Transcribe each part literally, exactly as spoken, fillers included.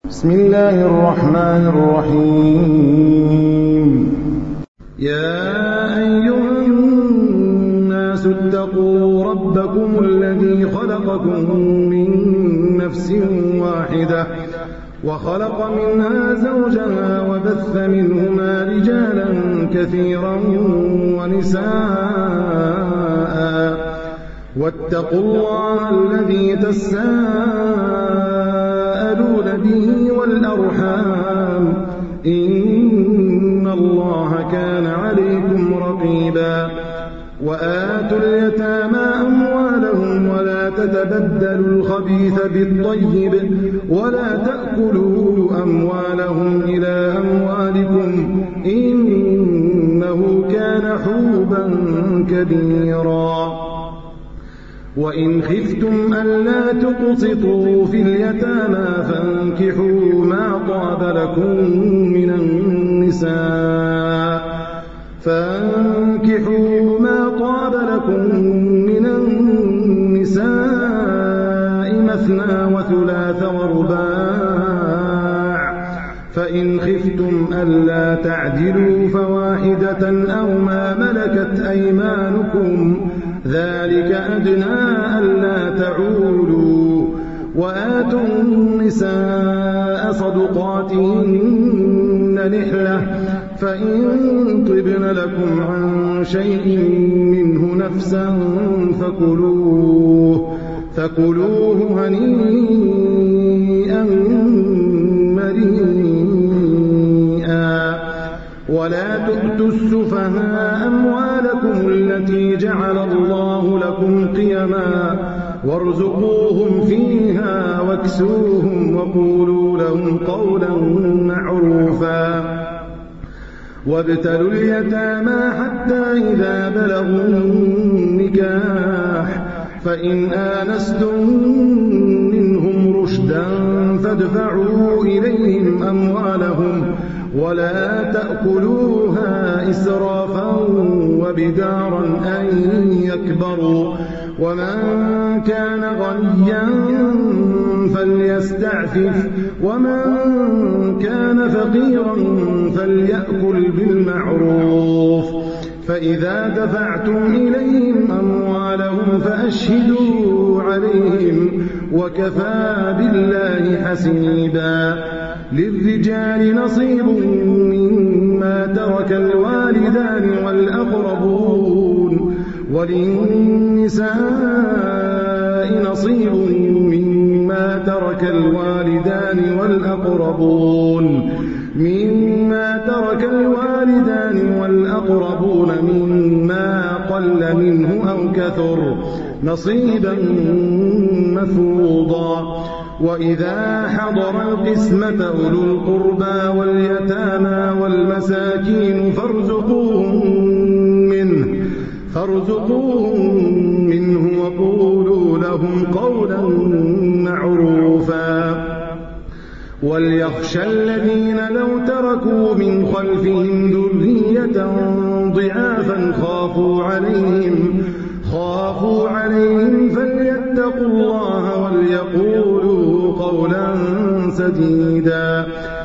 بسم الله الرحمن الرحيم. يا أيها الناس اتقوا ربكم الذي خلقكم من نفس واحدة وخلق منها زوجها وبث منهما رجالا كثيرا ونساء واتقوا الله الذي تساءلون به والأرحام إن الله كان عليكم رقيبا. وآتوا اليتامى أموالهم ولا تتبدلوا الخبيث بالطيب ولا تأكلوا أموالهم إلى أموالكم إنه كان حوبا كبيرا. وإن خفتم ألا تقسطوا في اليتامى فانكحوا ما طاب لكم من النساء فانكحوا ما طاب لكم من النساء مثنى وثلاث ورباع فإن خفتم ألا تعدلوا فواحدة أو ما ملكت أيمانكم ذلك أدنى ألا تعولوا. وآتوا النساء صدقاتهن نحلة فإن طبن لكم عن شيء منه نفسا فكلوه فكلوه هنيئا مريئا. ولا تؤتوا السفهاء أموالكم التي جعل الله لكم قيما وارزقوهم فيها واكسوهم وقولوا لهم قولا معروفا. وابتلوا اليتامى حتى إذا بلغوا النكاح فإن آنستم منهم رشدا فادفعوا إليهم أموالهم ولا تأكلوها إسرافا وبدارا أن يكبروا. ومن كان غنيا فليستعفف ومن كان فقيرا فليأكل بالمعروف. فإذا دفعتم إليهم أموالهم فأشهدوا عليهم وكفى بالله حسيبا. للرجال نصيب مما ترك الوالدان والأقربون وللنساء نصيب مما ترك الوالدان والأقربون مما ترك الوالدان والأقربون مما قل منه أو كثر نصيبا مفروضا. وإذا حضر القسمة أولو القربى واليتامى والمساكين فارزقوهم منه فارزقوهم منه وقولوا لهم قولا معروفا. وليخشى الذين لو تركوا من خلفهم ذرية ضعافا خافوا عليهم خافوا عليهم فليتقوا الله وليقولوا قولا سديدا.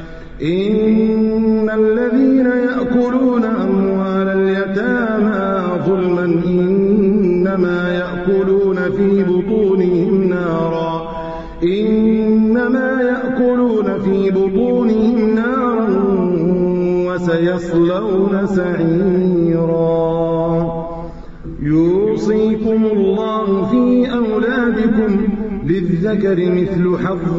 إن الذين يأكلون أموال اليتامى ظلما إنما يأكلون في بطونهم نارا إنما يأكلون في بطونهم نارا وسيصلون سعيرا. يوصيكم الله في أولادكم للذكر مثل حظ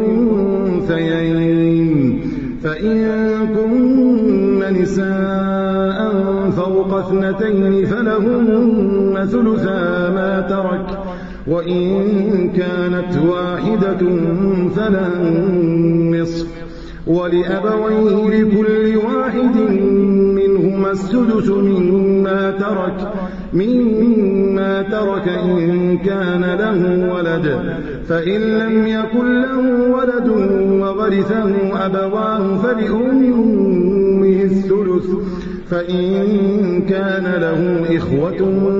الأنثيين فإن كن نساء فوق اثنتين فلهن ثلثا ما ترك وإن كانت واحدة فلها النصف ولأبويه لكل واحد منهما السدس مما ترك مما ترك إن كان له ولد فإن لم يكن له ولد وورثه أبواه فلأمه الثلث فإن كان له إخوة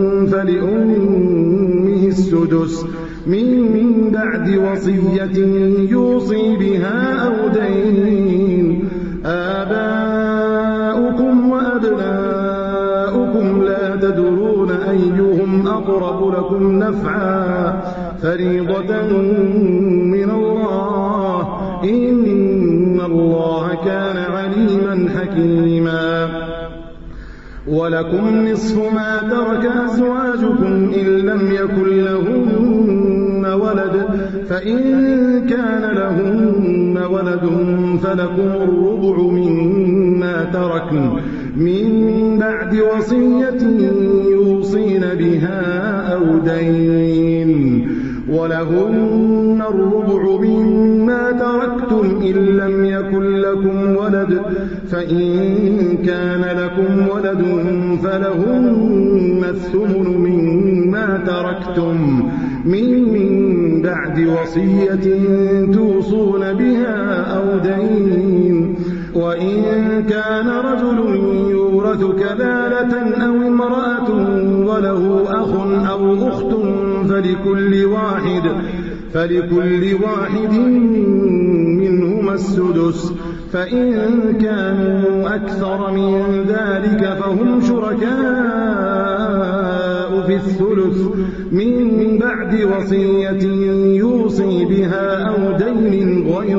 فلأمه السدس من بعد وصية يوصي بها أو أقرب لكم نفعا فريضة من الله إن الله كان عليما حكيما ولكم نصف ما ترك أزواجكم إن لم يكن لهن ولد فإن كان لهن ولد فلكم الربع مما تركن من بعد وصية يوصين بها أو دين ولهن الربع مما تركتم إن لم يكن لكم ولد فإن كان لكم ولد فلهن الثمن مما تركتم من بعد وصية توصون بها أو دين وإن كان رجل يورث كلالة أو امرأة وله أخ أو أخت فلكل واحد فلكل واحد منهما السدس فإن كانوا أكثر من ذلك فهم شركاء في الثلث من بعد وصية يوصي بها أو دين غير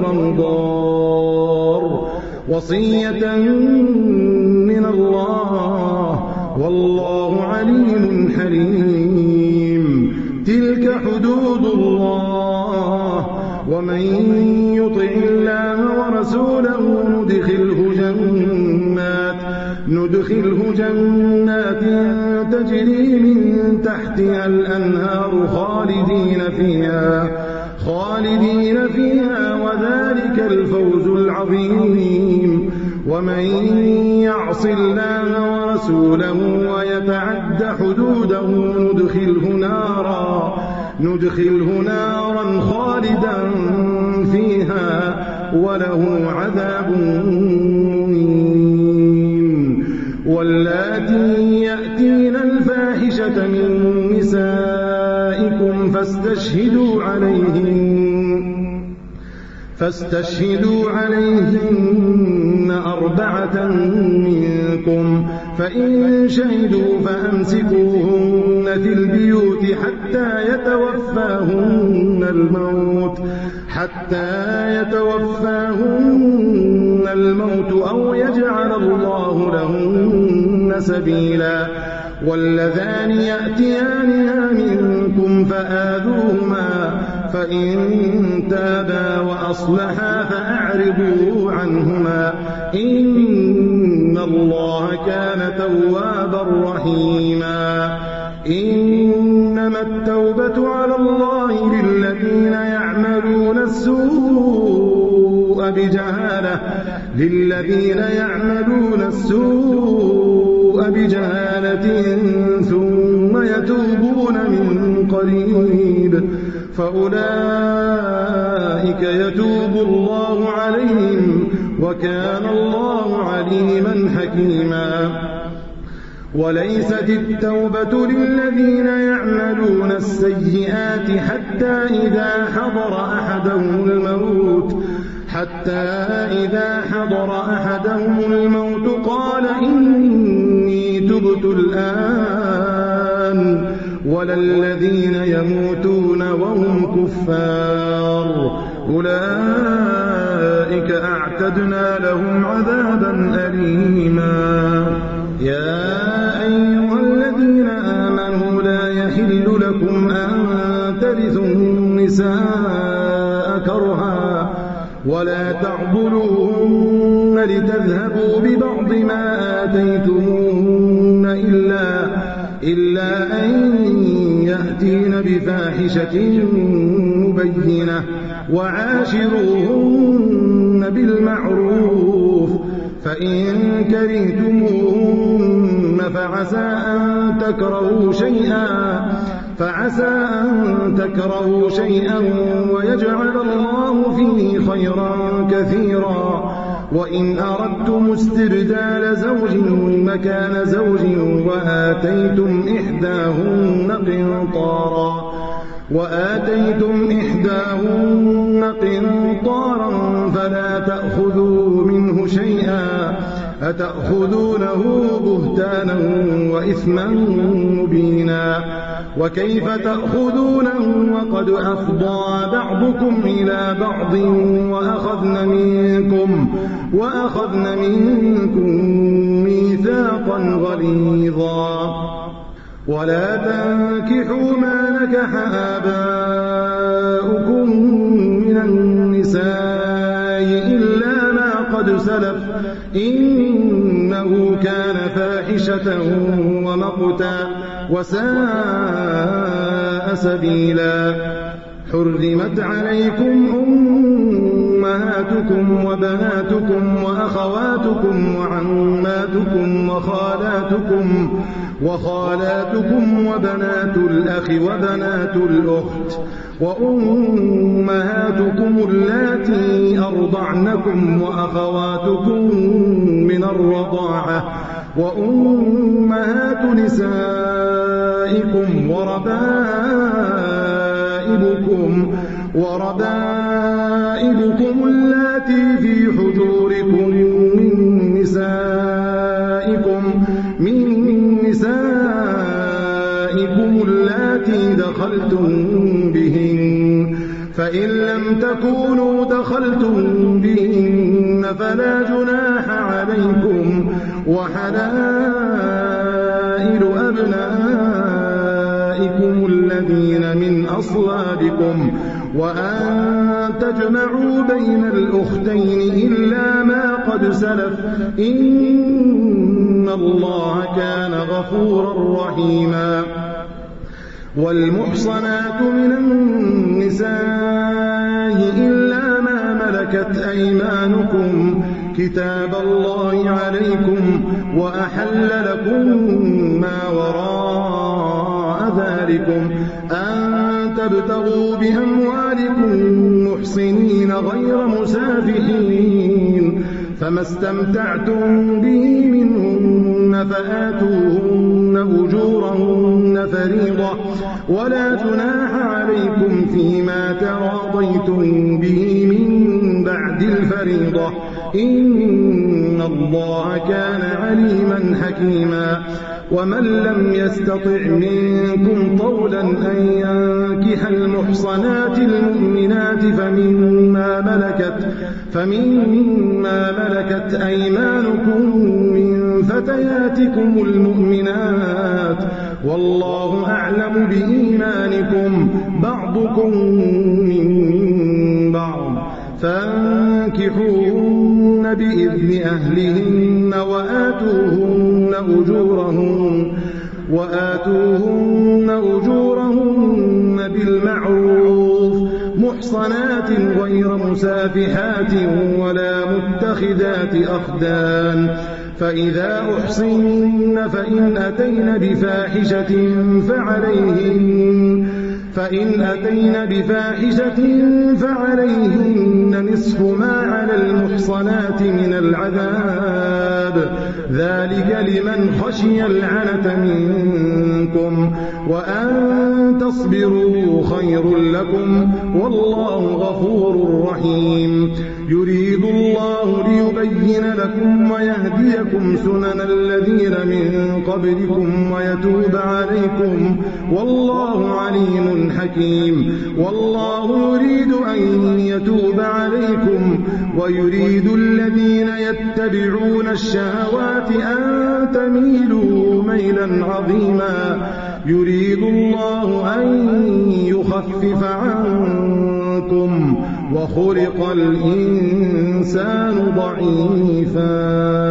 مضار وصية من الله والله عليم حليم تلك حدود الله ومن يطع الله ورسوله ندخله جنات ندخله جنات تجري من تحتها الأنهار خالدين فيها خالدين فيها وذلك الفوز العظيم ومن يعص الله ورسوله ويتعد حدوده ندخله نارا ندخله نارا خالدا فيها وله عذاب مهين واللاتي يأتين الفاحشة من نسائكم فاستشهدوا عليهن فاستشهدوا عليهن أربعة منكم فإن شهدوا فأمسكوهن في البيوت حتى يتوفاهن الموت حتى يتوفاهن الموت أو يجعل الله لهن سبيلا واللذان يأتيانها منكم فآذوهما فإن تابا وأصلحا فأعرضوا عنهما إن الله كان توابا رحيما إنما التوبة على الله للذين يعملون السوء بجهالة للذين يعملون السوء بجهالة ثم يتوبون من قريب فأولئك يتوب الله عليهم وكان الله عليما حكيما وليست التوبة للذين يعملون السيئات حتى إذا حضر أحدهم الموت حتى إذا حضر أحدهم الموت قال إني تبت الآن ولا الذين يموتون وهم كفار أولئك أعتدنا لهم عذابا أليما يا أيها الذين آمنوا لا يحل لكم أن ترثوا النساء كرها ولا تعضلوهن لتذهبوا ببعض ما آتيتموهن إلا, إلا أن يأتين بفاحشة مبينة وعاشروهن بالمعروف فإن كرهتموهن فعسى أن تكرهوا شيئا فعسى أن تكرهوا شيئا ويجعل الله فيه خيرا كثيرا وإن أردتم استبدال زوج مكان زوج وآتيتم إحداهن قنطارا وآتيتم إحداهن قنطارا فلا تأخذوا منه شيئا أتأخذونه بهتانا وإثما مبينا وكيف تأخذونه وقد أفضى بعضكم إلى بعض وأخذن منكم, وأخذن منكم ميثاقا غليظا ولا تنكحوا ما نكح آباؤكم من النساء إلا ما قد سلف إنه كان فاحشة ومقتا وساء سبيلا. حرمت عليكم أمهاتكم وبناتكم وأخواتكم وعماتكم وخالاتكم وخالاتكم وبنات الأخ وبنات الأخت وأمهاتكم اللاتي أرضعنكم وأخواتكم من الرضاعة وأمهات نسائكم وربائبكم وربائبكم اللاتي في حجوركم من نسائكم من نسائكم اللاتي دخلتم بهن فإن لم تكونوا دخلتم بهن فلا جناح عليكم وحلائل أبنائكم الذين من أصلابكم وأن تجمعوا بين الأختين إلا ما قد سلف إن الله كان غفورا رحيما. والمحصنات من النساء إلا ما ملكت أيمانكم كتاب الله عليكم وأحل لكم ما وراء ذلكم أن تبتغوا بأموالكم محصنين غير مسافحين فما استمتعتم به منهن فآتوهن أجورهن فريضة ولا جناح عليكم فيما تراضيتم به من بعد الفريضة إن الله كان عليما حكيما. ومن لم يستطع منكم طولا أن ينكح المحصنات المؤمنات فمما ملكت, فمما ملكت أيمانكم من فتياتكم المؤمنات والله أعلم بإيمانكم بعضكم من بعض فانكحوهن بإذن أهلهن وآتوهن أجورهن وآتوهن أجورهن بالمعروف محصنات غير مسافحات ولا متخذات أخدان فإذا أحصن فإن أتين بفاحشة فعليهن فإن أتين بفاحشة فعليهن نصف ما على المحصنات من العذاب ذلك لمن خشي العنة منكم وأن تصبروا خير لكم والله غفور رحيم. يريد الله ليبين لكم ويهديكم سنن الذين من قبلكم ويتوب عليكم والله عليم حكيم. والله يريد أن يتوب عليكم ويريد الذين يتبعون الشهوات أن تميلوا ميلا عظيما. يريد الله أن يخفف عنكم وخلق الإنسان ضعيفا.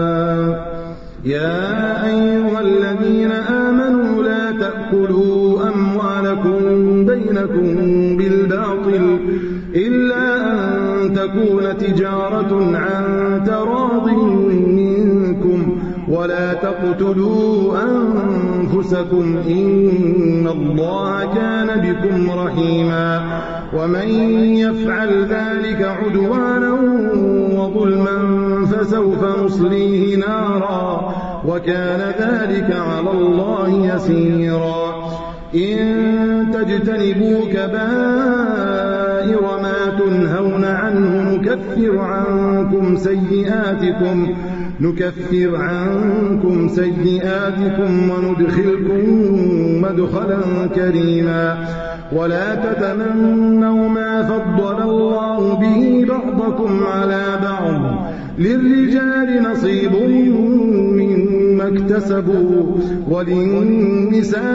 يا أيها الذين آمنوا لا تأكلوا أموالكم بينكم بالباطل إلا أن تكون تجارة عن تراض منكم ولا تقتلوا أنفسكم إن الله كان بكم رحيما. ومن يفعل ذلك عدوانا وظلما فسوف نصليه نارا وكان ذلك على الله يسيرا. إن تجتنبوا كبائر ما تنهون عنه نكفر عنكم سيئاتكم نكفر عنكم سيئاتكم وندخلكم مدخلا كريما ولا تتمنوا ما فضل الله به بعضكم على بعض للرجال نصيب مما اكتسبوا وللنساء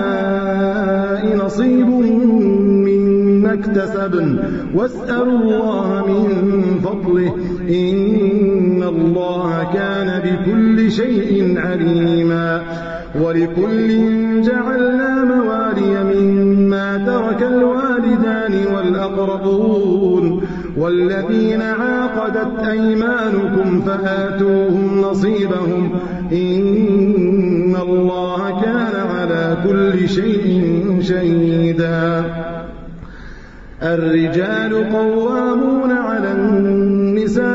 نصيب مما اكتسبن واسألوا الله من فضله إن الله كان بكل شيء عليما ولكل جعلنا موالي مما ترك الوالدان والأقربون والذين عاقدت أيمانكم فآتوهم نصيبهم إن الله كان على كل شيء شهيدا الرجال قوامون على النساء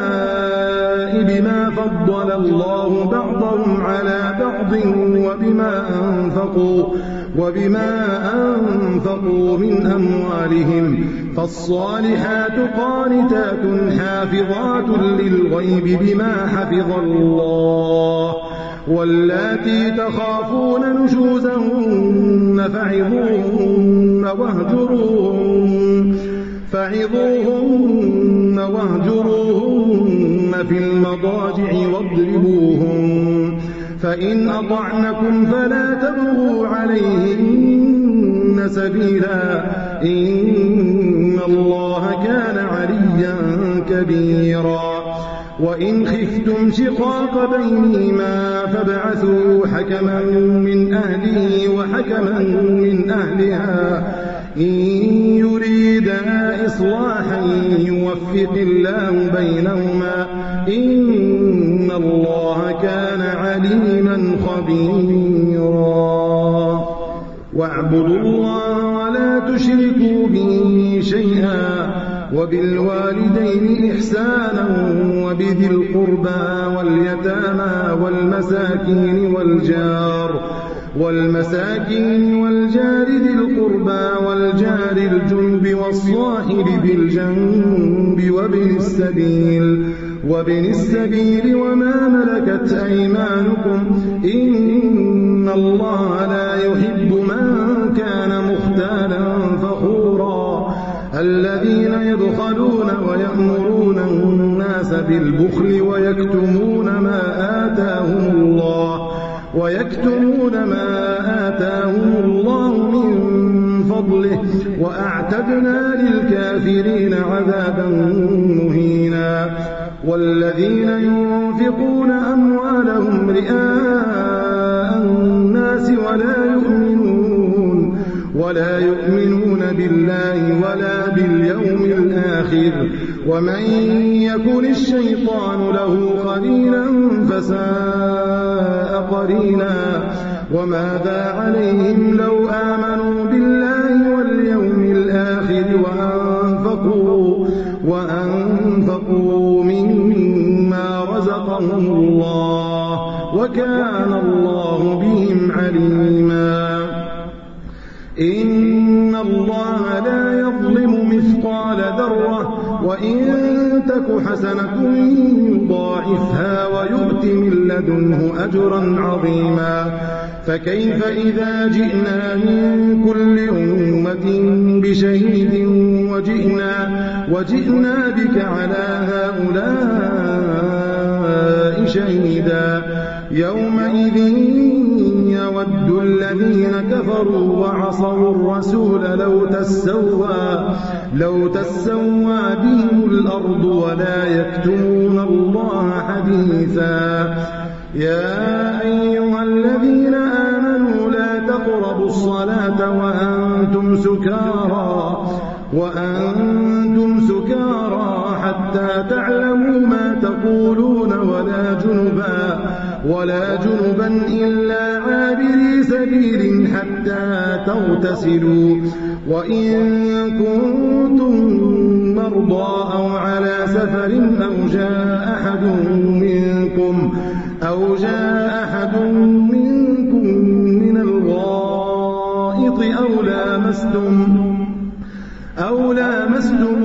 بما فضل الله بعضهم على بعض وبما أنفقوا وبما أنفقوا من أموالهم فالصالحات قانتات حافظات للغيب بما حفظ الله واللاتي تخافون نشوزهن فعظوهن واهجروهن فعظوهن واهجروهن في المضاجع واضربوهن فإن أطعنكم فلا تبغوا عليهن سبيلا إن الله كان عليا كبيرا وإن خفتم شقاق بينهما فابعثوا حكما من أهله وحكما من أهلها إن يريدا إصلاحا يوفق الله بينهما إن الله كان عليما خبيرا واعبدوا الله ولا تشركوا به شيئا وبالوالدين إحسانا وبذي القربى واليتامى والمساكين والجار والمساكين والجار ذي القربى والجار الجنب والصاحب بالجنب وابن السبيل وابن السبيل وما ملكت أيمانكم إن الله لا يحب من كان مختالا فخورا الذين يبخلون ويأمرون الناس بالبخل ويكتمون ما آتاهم الله ويكتمون ما آتاهم الله من فضله وأعتدنا للكافرين عذابا مهينا والذين ينفقون أموالهم رئاء الناس ولا يؤمنون ولا يؤمنون بالله ولا باليوم الآخر ومن يكن الشيطان له قرينا فساء قرينا وماذا عليهم لو آمنوا بالله واليوم الآخر وأنفقوا وأنفقوا مما رزقهم الله وكان الله بهم عليما إن الله لا يظلم مثقال ذرة وإن تك حسنة يضاعفها ويؤت من لدنه أجرا عظيما فكيف إذا جئنا من كل أمة بشهيد وجئنا, وجئنا بك على هؤلاء شهيدا يومئذ يود الذين كفروا وعصوا الرسول لو تسوى, لو تسوى بهم الأرض ولا يكتمون الله حديثا يا أيها الذين آمنوا لا تقربوا الصلاة وأنتم سكارى وأنتم سكارى حتى تعلموا ما تقولون ولا جنبا ولا جنبا إلا عابري سبيل حتى تغتسلوا وإن كنتم مرضى أو على سفر أو جاء أحد منكم أو جاء أحد منكم من الغائط لامستم أو لامستم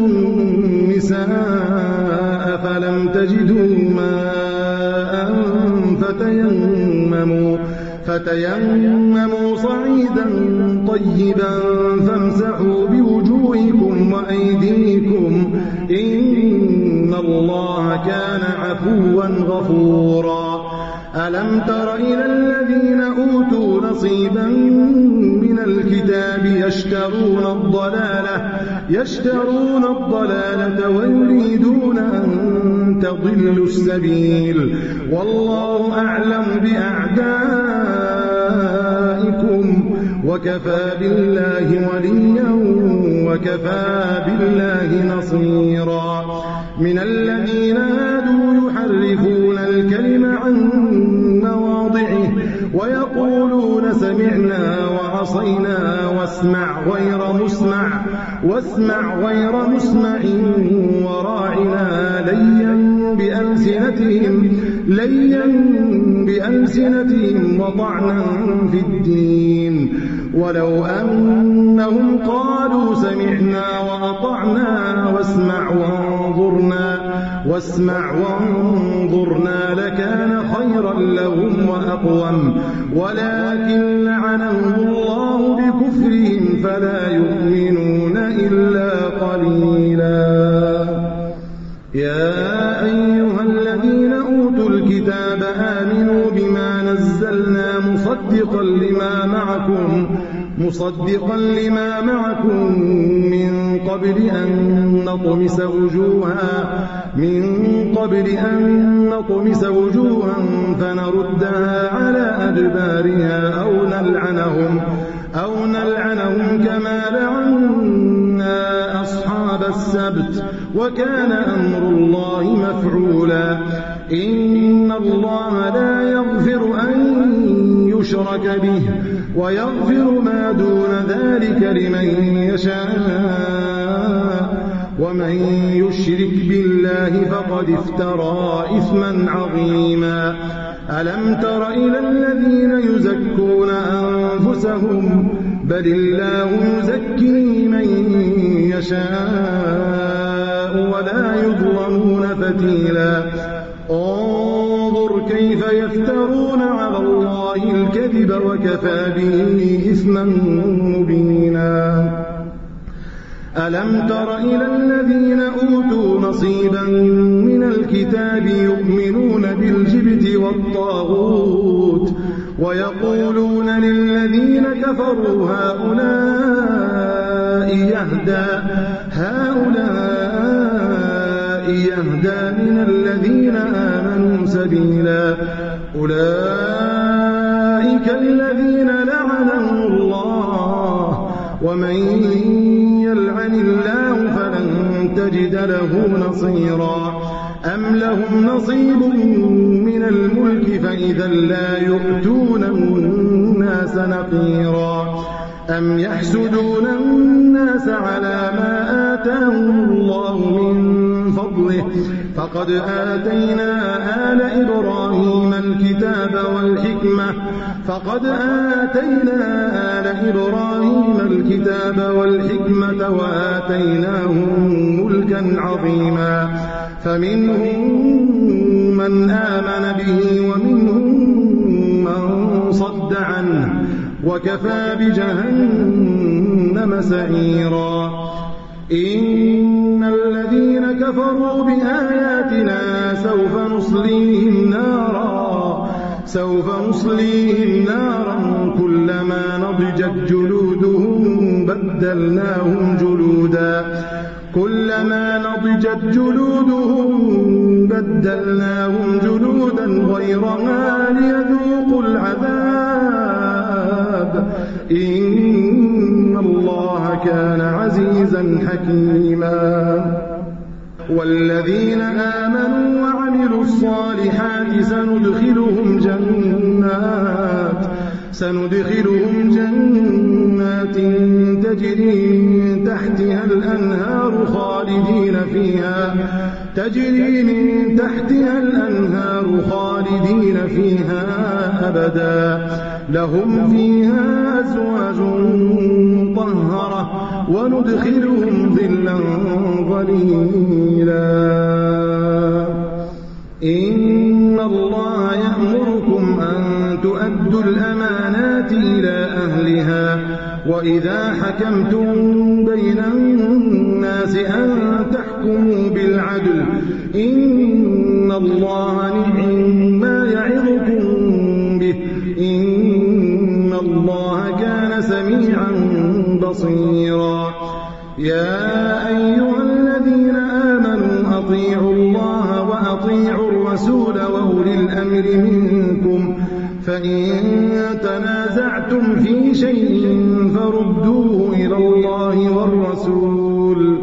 النساء فلم تجدوا ماء فتيمموا, فتيمموا صعيدا طيبا فامسحوا بوجوهكم وأيديكم إن الله كان عفوا غفورا. ألم تر إلى الذين أوتوا نصيبا من الكتاب يشترون الضلالة, يشترون الضلالة ويريدون أن تضلوا السبيل والله أعلم بأعدائكم وكفى بالله وليا وكفى بالله نصيرا. من الذين هادوا يحرفون الكلم عن مواضعه ويقولون سمعنا وعصينا واسمع غير مسمع واسمع غير مسمع وراعنا ليا بألسنتهم ليا بألسنتهم وطعنا في الدين ولو أنهم قالوا سمعنا وأطعنا واسمع وانظرنا واسمع وانظرنا لكان خيرا لهم وأقوم ولكن لعنهم الله بكفرهم فلا يؤمنون إلا قليلا. يا أيها الذين أوتوا الكتاب آمنوا بما نزلنا مصدقا لما معكم مصدقا لما معكم من قبل أن نطمس وجوها من قبل أن نطمس وجوها فنردها على أدبارها أو نلعنهم أو نلعنهم كما لعنا أصحاب السبت وكان أمر الله مفعولا. إن الله لا يغفر أن يشرك به ويغفر ما دون ذلك لمن يشاء ومن يشرك بالله فقد افترى إثما عظيما. ألم تر إلى الذين يزكون أنفسهم بل الله يزكي من يشاء ولا يظلمون فتيلا. انظر كيف يفترون على الله الكذب وكفى به إثما مبينا. ألم تر إلى الذين أوتوا نصيبا من الكتاب يؤمنون بالجبت والطاغوت ويقولون للذين كفروا هؤلاء يهدى هؤلاء يهدى من الذين آمنوا سبيلا. أولئك الذين لعنهم الله ومن يلعن الله فلن تجد له نصيرا. أم لهم نصيب من الملك فإذا لا يؤتون الناس نقيرا. أم يحسدون الناس على ما آتاهم الله من فضله فقد آتينا آل إبراهيم الكتاب والحكمة فقد آتينا آل إبراهيم الكتاب والحكمة وآتيناهم ملكا عظيما. فمنهم من آمن به ومنهم من صد عنه وكفى بجهنم سعيرا. إن الذين كفروا بآياتنا سوف نصليهم نارا سوف نصليهم نارا كلما نضجت جلودهم بدلناهم جلودا كلما نضجت جلودهم بدلناهم جلودا غيرها ليذوقوا العذاب إن الله كان عزيزا حكيما. والذين آمنوا وعملوا الصالحات سندخلهم جنات سندخلهم جنات تجري من تحتها الأنهار خالدين فيها تجري من تحتها الأنهار خالدين فيها أبدا لهم فيها أزواج مطهرة وندخلهم ظلا ظليلا إن الله يأمركم أن تؤدوا الأمانات إلى أهلها وإذا حكمتم بين الناس أن تحكموا بالعدل إن الله نعم ما يعظكم به إن الله كان سميعا بصيرا يا أيها الذين آمنوا أطيعوا الله وأطيعوا الرسول وأولي الأمر منكم فإن تنازعتم في شيء فردوه إلى الله والرسول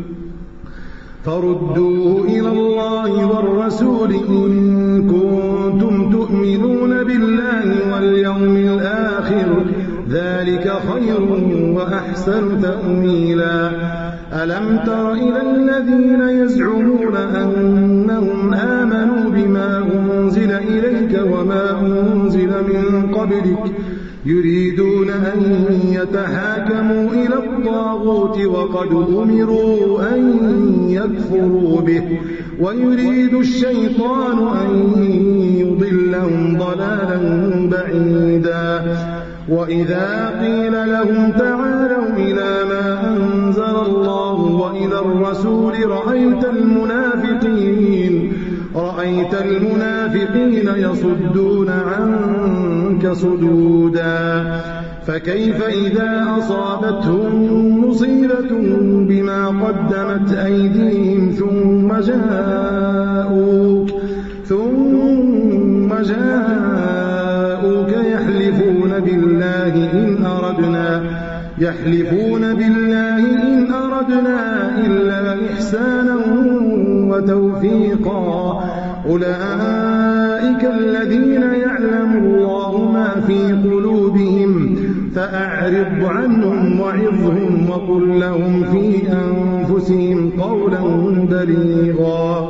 فردوه إلى الله والرسول إن كنتم تؤمنون بالله واليوم الآخر ذلك خير وأحسن تأويلا ألم تر إلى الذين يزعمون أنهم آمنوا بما أنزل إليك وما أنزل من قبلك يريدون أن يتحاكموا إلى الطاغوت وقد أمروا أن يكفروا به ويريد الشيطان أن يضلهم ضلالا بعيدا وإذا قيل لهم تعالوا إلى ما أنزل الله وإلى الرسول رأيت المنافقين رأيت المنافقين يصدون عنك صدودا فكيف إذا أصابتهم مصيبة بما قدمت أيديهم ثم جاءوك ثم جاءوك يحلفون بالله إن أردنا يحلفون بالله إن أردنا إلا إحسانا وتوفيقا أولئك الذين يعلم الله ما في قلوبهم فأعرض عنهم وعظهم وقل لهم في أنفسهم قولا بليغا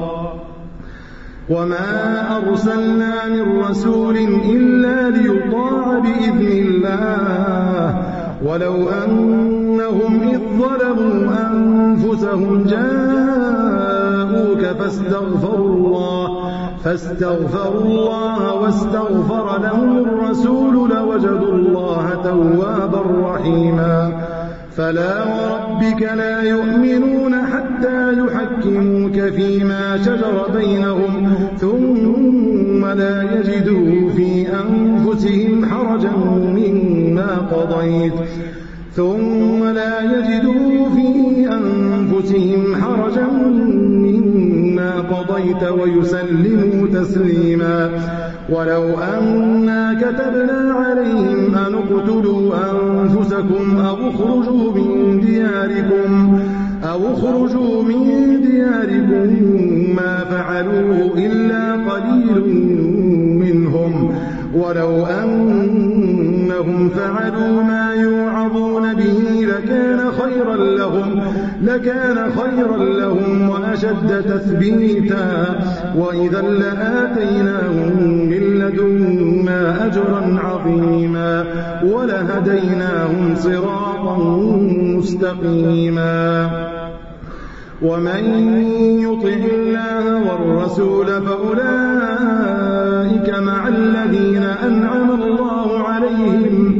وما أرسلنا من رسول إلا ليطاع بإذن الله ولو أنهم إذ ظلموا أنفسهم جاءوك فاستغفروا الله فاستغفروا الله واستغفر لهم الرسول لوجدوا الله توابا رحيما فلا وربك لا يؤمنون حتى يحكموك فيما شجر بينهم ثم لا يجدوا في أنفسهم حرجا مما قضيت ثم لا يجدوا في أنفسهم حرجا مما قضيت ويسلموا تسليما ولو أنا كتبنا عليهم أن اقتلوا أنفسكم أو اخرجوا من دياركم أو اخرجوا من دياركم ما فعلوه إلا قليل منهم ولو أنهم فعلوا ما يوعظون به لكان خيرا لهم لكان خيرا لهم وأشد تثبيتا وإذا لآتيناهم من لدنا أجرا عظيما ولهديناهم صراطا مستقيما ومن يطع الله والرسول فأولئك مع الذين أنعم الله عليهم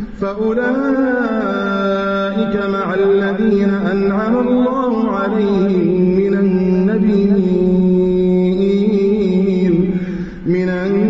فأولئك مع الذين أنعم الله عليهم من النبيين من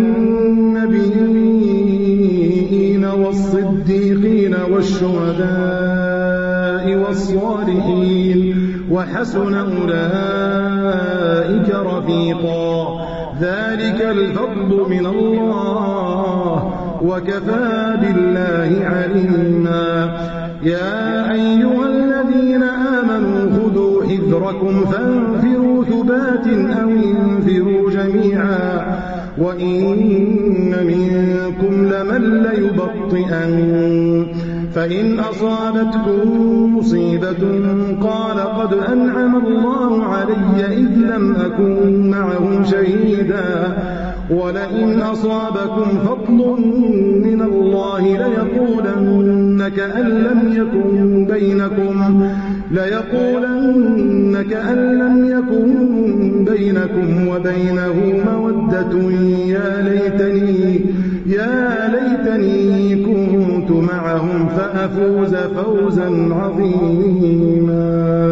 النبيين والصديقين والشهداء والصالحين وحسن أولئك رفيقا ذلك الفضل من الله وكفى بالله عليما يا أيها الذين آمنوا خذوا حذركم فانفروا ثبات أو انفروا جميعا وإن منكم لمن ليبطئن فإن أصابتكم مصيبة قال قد أنعم الله علي إذ لم أكن معهم شهيدا ولئن أصابكم فضل من الله ليقولن كأن لم يكن بينكم ليقولن كأن لم يكن بينكم وبينه مودة يا ليتني يا ليتني كنت معهم فأفوز فوزا عظيما.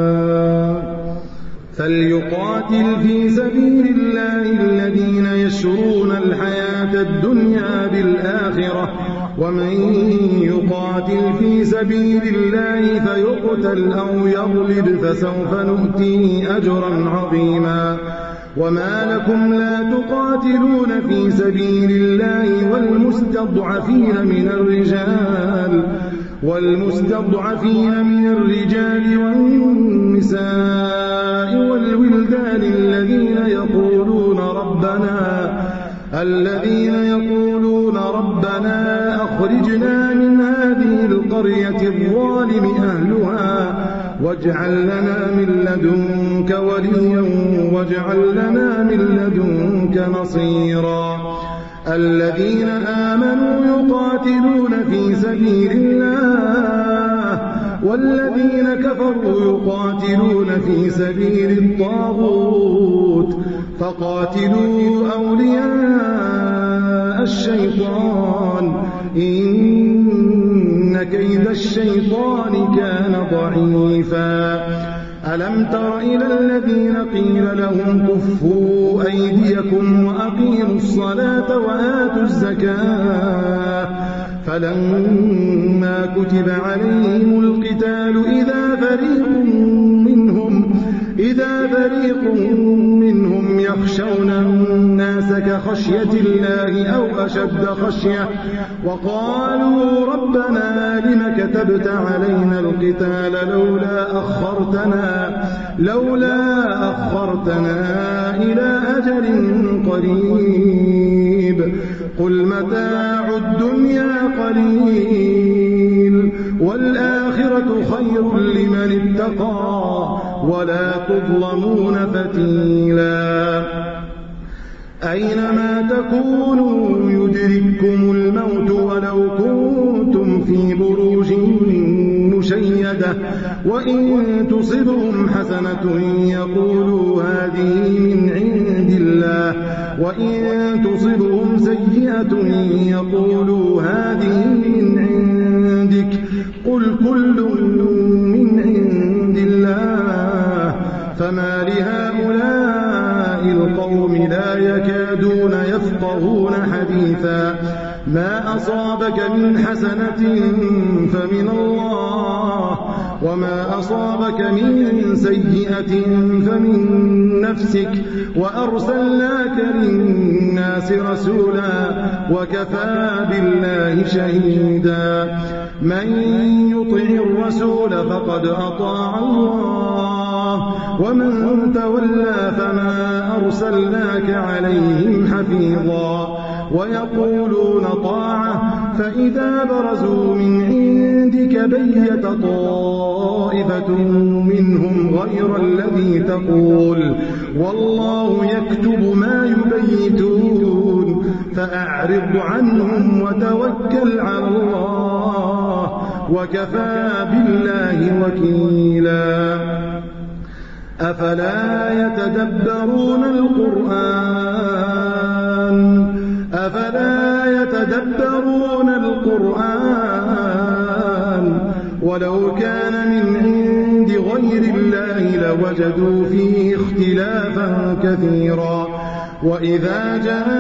فليقاتل في سبيل الله الذين يشرون الحياة الدنيا بالآخرة ومن يقاتل في سبيل الله فيقتل أو يغلب فسوف نؤتيه أجرا عظيما. وما لكم لا تقاتلون في سبيل الله والمستضعفين من الرجال والمستضعفين من الرجال والنساء والولدان الذين يقولون ربنا الذين يقولون ربنا أخرجنا من هذه القرية الظالم أهلها واجعل لنا من لدنك وليا واجعل لنا من لدنك نصيرا. الذين آمنوا يقاتلون في سبيل الله والذين كفروا يقاتلون في سبيل الطاغوت فقاتلوا أولياء الشيطان إن كيد الشيطان كان ضعيفا. ألم تر إلى الذين قيل لهم كفوا أيديكم وأقيموا الصلاة وآتوا الزكاة فلما كتب عليهم القتال إذا فريق منهم إذا فريق منهم يخشون الناس كخشية الله أو أشد خشية وقالوا ربنا لم كتبت علينا القتال لولا أخرتنا لولا أخرتنا إلى أجل قريب قل متاع الدنيا قليل والآخرة خير لمن اتقى ولا تظلمون فتيلا. أينما تكونوا يدرككم الموت ولو كنتم في بروج مشيدة وإن تصبهم حسنة يقولوا هذه من عند الله وإن تصبهم سيئة يقولوا هذه من عندك قل كل من عند الله فما لهؤلاء القوم لا يكادون يفقهون حديثا. ما أصابك من حسنة فمن الله وما أصابك من سيئة فمن نفسك وأرسلناك للناس رسولا وكفى بالله شهيدا. من يطع الرسول فقد أطاع الله ومن تولى فما أرسلناك عليهم حفيظا. ويقولون طاعة فإذا برزوا من عندك بيت طائفة منهم غير الذي تقول والله يكتب ما يبيتون فأعرض عنهم وتوكل على الله وكفى بالله وكيلا. أفلا يتدبرون القرآن أفلا يتدبرون القرآن ولو كان من عند غير الله لوجدوا فيه اختلافا كثيرا. وإذا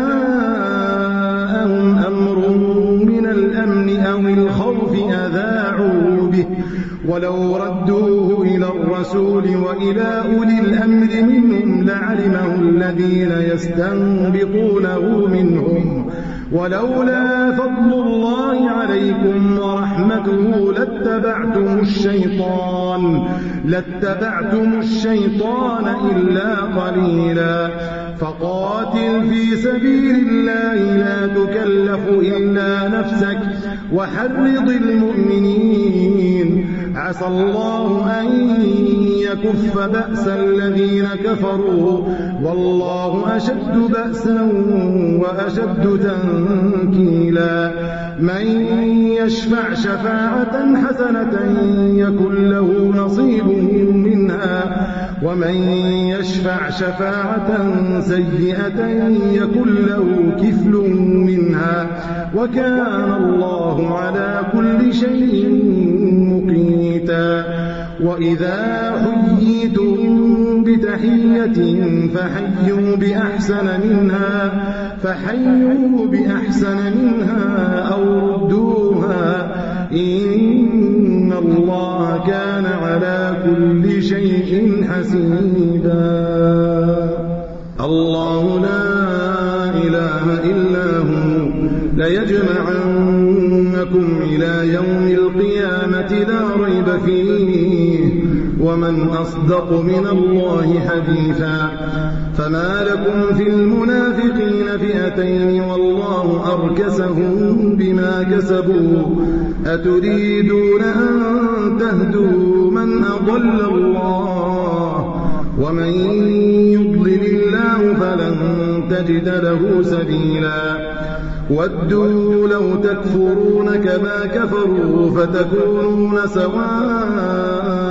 جاءهم أمر من الأمن أو الخوف أذاعوا به ولو ردوه إلى الرسول وإلى أولي الأمر منهم لعلمه الذين يستنبطونه منهم ولولا فضل الله عليكم ورحمته لاتبعتم الشيطان لاتبعتم الشيطان إلا قليلا. فقاتل في سبيل الله لا تكلف إلا نفسك وحرض المؤمنين عسى الله أن يكف بأس الذين كفروا والله أشد بأسا وأشد تنكيلا من يشفع شفاعة حسنة يكن له نصيب منها ومن يشفع شفاعة سيئة يكن له كفل منها وكان الله على كل شيء مقيتا وإذا حييتم بتحية فحيوا بأحسن منها فحيوا بأحسن منها أو ردوها إن الله كان على كل شيء حسيبا الله لا إله إلا هو ليجمعنكم إلى يوم القيامة لا ريب فيه ومن أصدق من الله حديثا فما لكم في المنافقين فئتين والله أركسهم بما كسبوا أتريدون أن تهدوا من أضل الله ومن يضلل الله فلن تجد له سبيلا ودوا لو تكفرون كما كفروا فتكونون سواء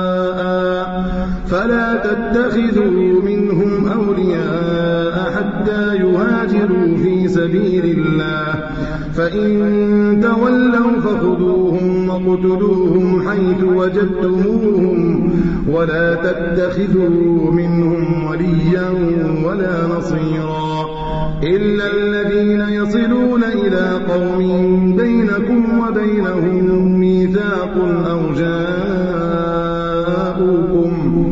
فلا تتخذوا منهم أولياء حتى يهاجروا في سبيل الله فإن تولوا فخذوهم وقتلوهم حيث وجدتموهم ولا تتخذوا منهم وليا ولا نصيرا إلا الذين يصلون إلى قوم بينكم وبينهم ميثاق أو جاءوكم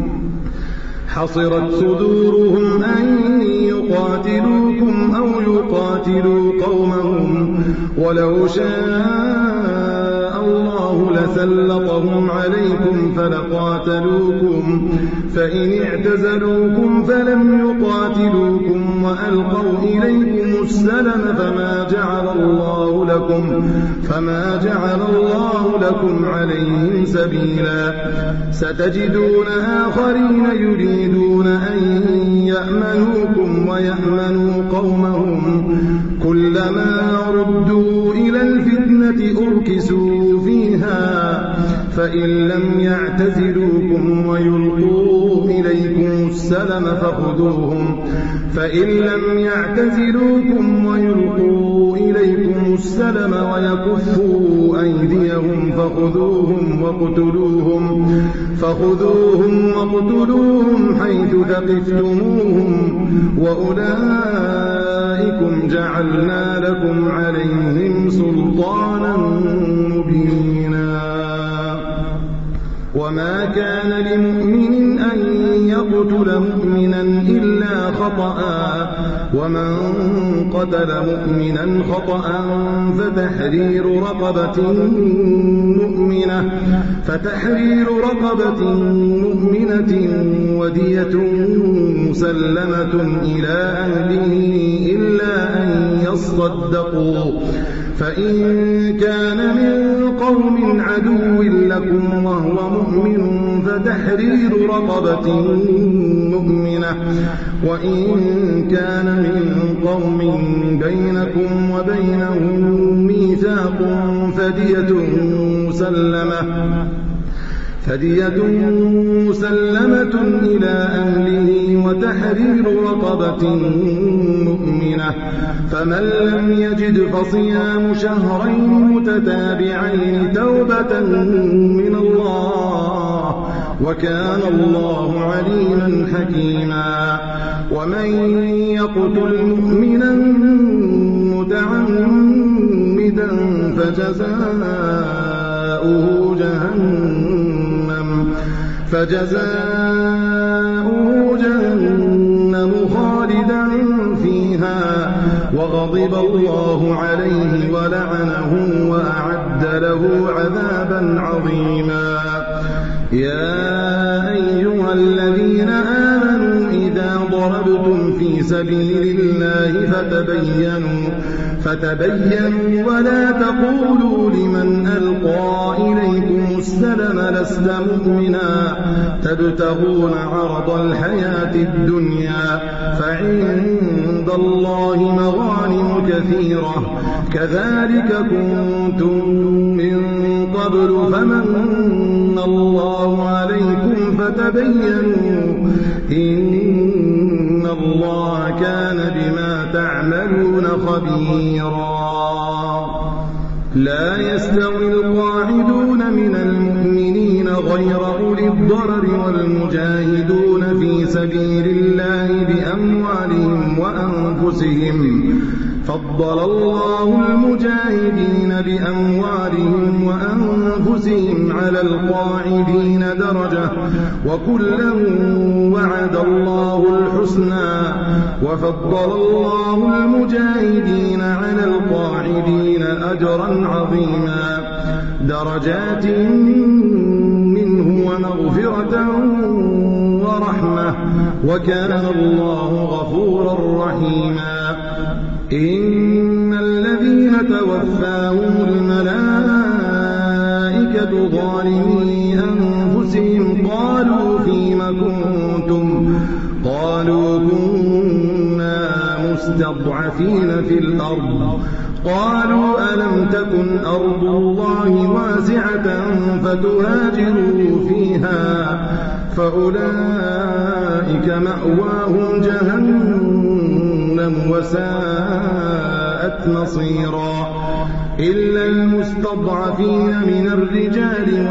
حصرت صدورهم أن يقاتلوكم أو يقاتلوا قومهم ولو شاء الله لسلطهم عليكم فلقاتلوكم فإن اعتزلوكم فلم يقاتلوكم وألقوا إليكم السلم فما جعل الله لكم فما جعل الله لكم عليهم سبيلا ستجدون آخرين يريدون أن يأمنوكم ويأمنوا قومهم كلما ردوا إلى الفتنة أركسوا فيها فإن لم يعتزلوكم ويلقوا إليكم السلم فخذوهم فإن لم يعتزلوكم ويلقوا إليكم السلم ويكفوا أيديهم فخذوهم وقتلوهم فخذوهم وقتلوهم حيث ثقفتموهم وأولئكم جعلنا لكم عليهم سلطانا مبينا وما كان لمؤمن أن يقتل مؤمنا إلا خطأ ومن قتل مؤمنا خطأ فتحرير رقبة مؤمنة فتحرير رقبة مؤمنة ودية مسلمة إلى أهله إلا أن يصدقوا فإن كان من قوم عدو لكم وهو مؤمن فتحرير رقبة مؤمنة وإن كان من قوم بينكم وبينهم ميثاق فدية مسلمة فدية مسلمة إلى أهله وتحرير رقبة مؤمنة فمن لم يجد فصيام شهرين متتابعين توبة من الله وكان الله عليما حكيما ومن يقتل مؤمنا متعمدا فجزاؤه جهنم فجزاؤه جهنم خالدا فيها وغضب الله عليه ولعنه وأعد له عذابا عظيما يا أيها الذين آمنوا إذا ضربتم في سبيل الله فتبينوا, فتبينوا ولا تقولوا لمن ألقى إليكم السلم لست مؤمنا تبتغون عرض الحياة الدنيا فعند الله مغانم كثيرة كذلك كنتم من قبل فمن الله عليكم فتبينوا إن الله كان بما تعملون خبيرا. لا يستوي القاعدون من المؤمنين غير أولي الضرر والمجاهدون في سبيل الله بأموالهم وأنفسهم فضل الله المجاهدين بأموالهم وأنفسهم على القاعدين درجة وكلا وعد الله الحسنى وفضل الله المجاهدين على القاعدين أجرا عظيما درجات منه ومغفرة ورحمة وكان الله غفورا رحيما. إن الذين توفاهم الملائكة ظالمي أنفسهم قالوا فيم كنتم قالوا كنا مستضعفين في الأرض قالوا ألم تكن أرض الله واسعة فتهاجروا فيها فأولئك مأواهم جهنم وساءت مصيرا إلا المستضعفين من الرجال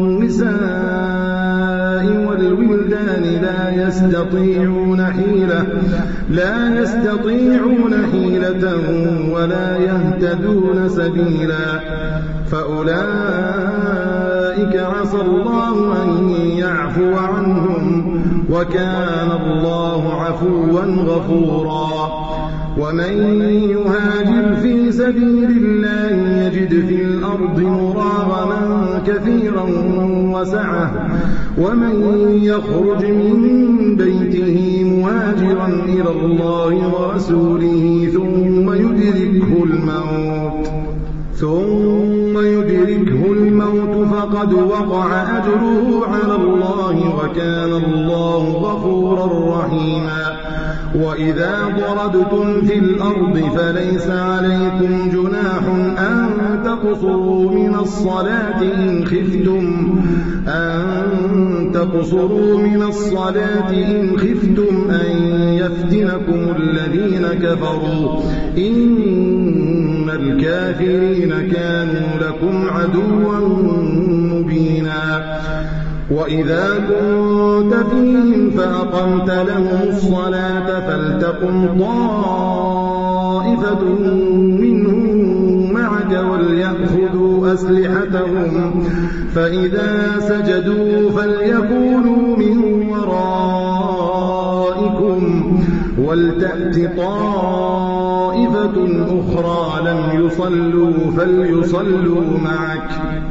والنساء والولدان لا يستطيعون حيلة لا يستطيعون حيلة ولا يهتدون سبيلا فأولئك عسى الله أن يعفو عنهم وكان الله عفوا غفورا. ومن يهاجر في سبيل الله يجد في الأرض مراغما كثيرا وسعة ومن يخرج من بيته مهاجرا إلى الله ورسوله ثم يدركه الموت ثم يدركه الموت فقد وقع أجره على الله وكان الله غفورا رحيما. وإذا ضربتم في الأرض فليس عليكم جناح أن تقصروا من الصلاة إن خفتم أن تقصروا من الصلاة إن خفتم أن يفتنكم الذين كفروا إن الكافرين كانوا لكم عدوا مبينا. وإذا كنت فيهم فأقمت لهم الصلاة فلتقم طائفة منهم معك وليأخذوا أسلحتهم فإذا سجدوا فليكونوا من ورائكم ولتأت طائفة أخرى لم يصلوا فليصلوا معك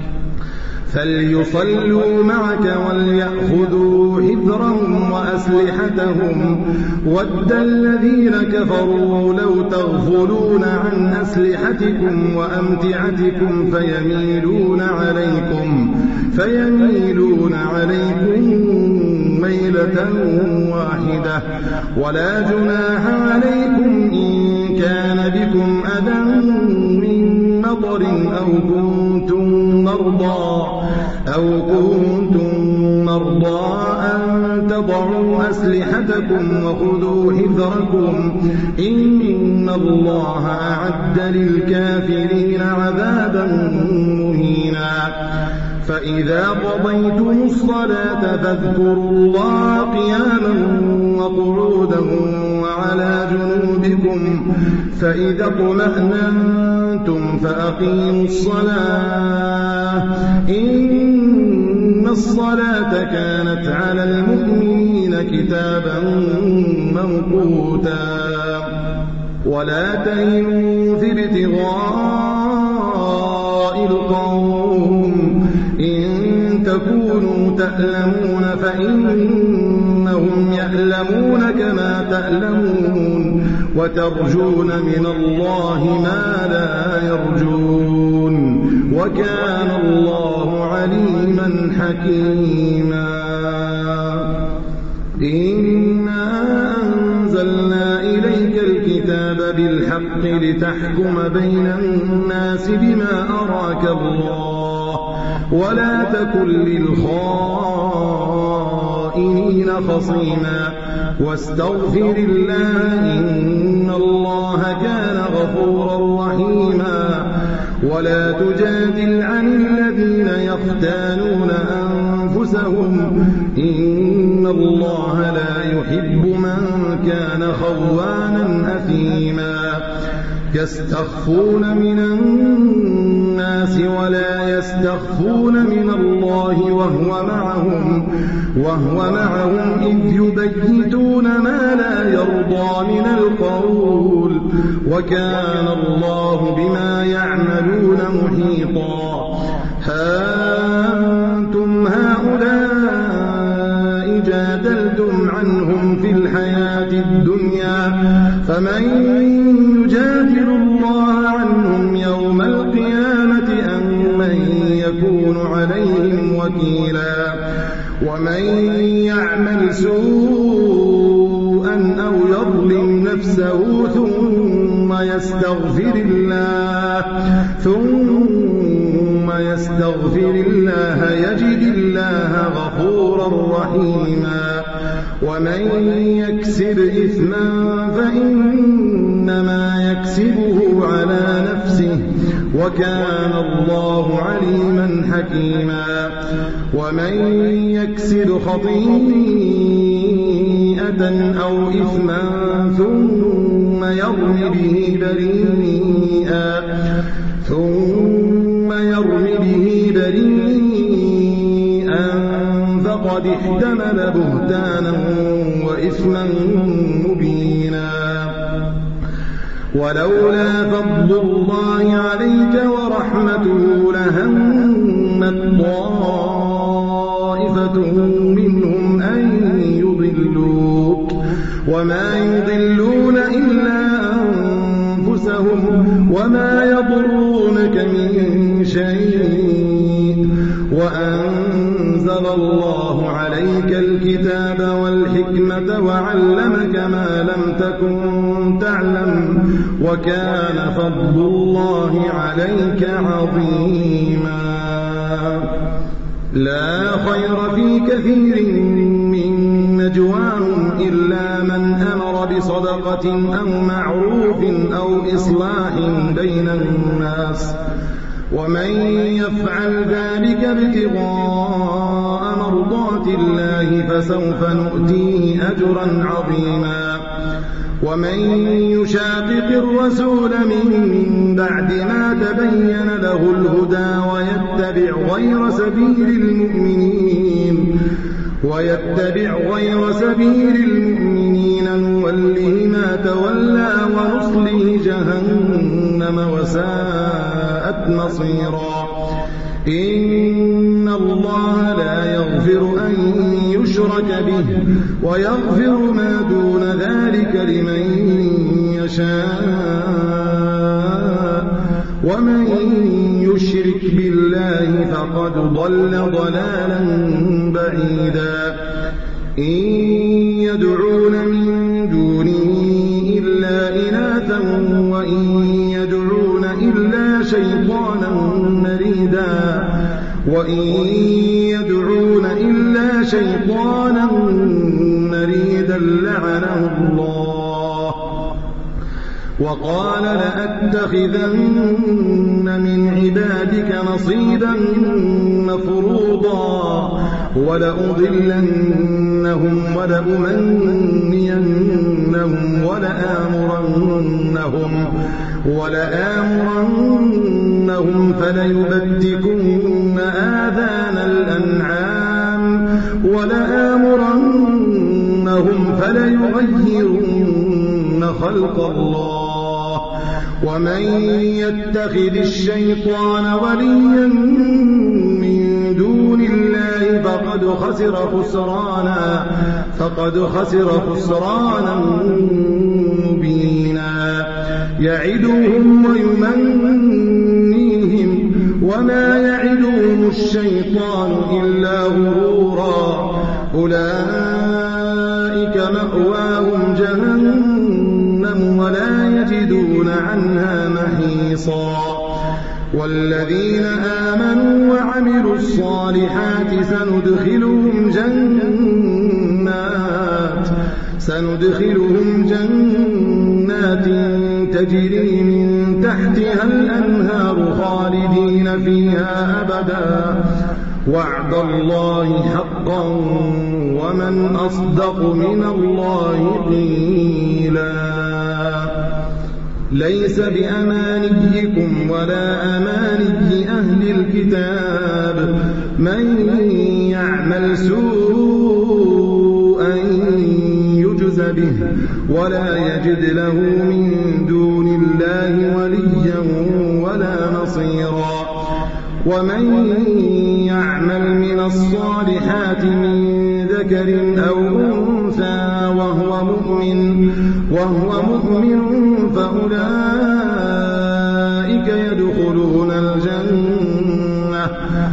فليصلوا معك وليأخذوا حذرهم وأسلحتهم ود الذين كفروا لو تغفلون عن أسلحتكم وأمتعتكم فيميلون عليكم فيميلون عليكم ميلة واحدة ولا جناح عليكم إن كان بكم أذى من مطر أو كنتم مرضى أو كنتم مرضى أن تضعوا أسلحتكم وخذوا حذركم إن الله أعد للكافرين عذابا مهينا. فإذا قضيتم الصلاة فاذكروا الله قياما وقعودا وعلى جنوبكم فإذا اطمأننتم فأقيموا الصلاة إن الصلاة كانت على المؤمنين كتابا موقوتا. ولا تهنوا في ابتغاء القوم إن تكونوا تألمون فإنهم يألمون يألمون كما تألمون وترجون من الله ما لا يرجون وكان الله عليما حكيما. إنا أنزلنا إليك الكتاب بالحق لتحكم بين الناس بما أراك الله ولا تكن للخائنين خصيما واستغفر الله إن الله كان غفورا رحيما. ولا تجادل عن الذين يختانون أنفسهم إن الله لا يحب من كان خوانا أثيما. يستخفون من الناس ولا يستخفون من الله وهو معهم وهو معهم إذ يبيتون ما لا يرضى من القول وكان الله بما يعملون محيطا. ها أنتم هؤلاء جادلتم عنهم في الحياة الدنيا فمن يجادل الله عنهم يوم القيامة أم من يكون عليهم وكيلا. ومن يعمل سوءا أو يظلم نفسه ثم يستغفر الله ثم يستغفر الله يجد الله غفورا رحيما. ومن يكسب إثما فإنما يكسبه على نفسه وكان الله عليما حكيما. ومن يكسب خطيئة أو إثما ثم يرم به بريئا ثم يرم به بريئا فقد احتمل بهتانا وإثما مبينا. ولولا فضل الله عليك ورحمته لهمت طائفة منهم أن يضلوك وما يضلون إلا أنفسهم وما يضرونك من شيء. وأنزل الله عليك الكتاب والحكمة وعلمك ما لم تكن تعلم وكان فضل الله عليك عظيما. لا خير في كثير من نجواهم إلا من أمر بصدقة أو معروف أو إصلاح بين الناس ومن يفعل ذلك ابتغاء مرضات الله فسوف نؤتيه أجرا عظيما. ومن يشاقق الرسول من بعد ما تبين له الهدى ويتبع غير سبيل المؤمنين ويتبع غير سبيل المؤمنين نوله ما تولى ونصله جهنم وساءت مصيرا. إن الله لا يغفر أن يشرك به ويغفر ما دون ذلك لمن يشاء ومن يشرك بالله فقد ضل ضلالا بعيدا. إن يدعون من دونه إلا إناثا وإن يدعون إلا شيطانا مريدا وإن يدعون إلا شيطانا مريدا لعنه الله. وقال لأتخذن من عبادك نصيبا مفروضا ولأضلنهم ولأمنينهم ولآمرنهم ولآمرنهم فليبتكن آذان الأنعام ولآمرنهم فليغيرن خلق الله. ومن يتخذ الشيطان وليا من دون الله فقد خسر خسرانا فقد خسر خسرانا مبينا يعدهم ويمنيهم وما يعدهم الشيطان إلا غرورا أولئك مأواهم جهنم ولا يجدون عنها محيصا والذين آمنوا وعملوا الصالحات سندخلهم جنات سندخلهم جنات تجري من تحتها الأنهار خالدين فيها أبدا وعد الله حقا ومن أصدق من الله قيلا ليس بأمانيكم ولا أماني أهل الكتاب من يعمل سوءا يجز به ولا يجد له من دون الله وليا ولا نصيرا ومن يعمل من الصالحات من ذكر أو أنثى وهو مؤمن وهو مؤمن فأولئك يدخلون الجنة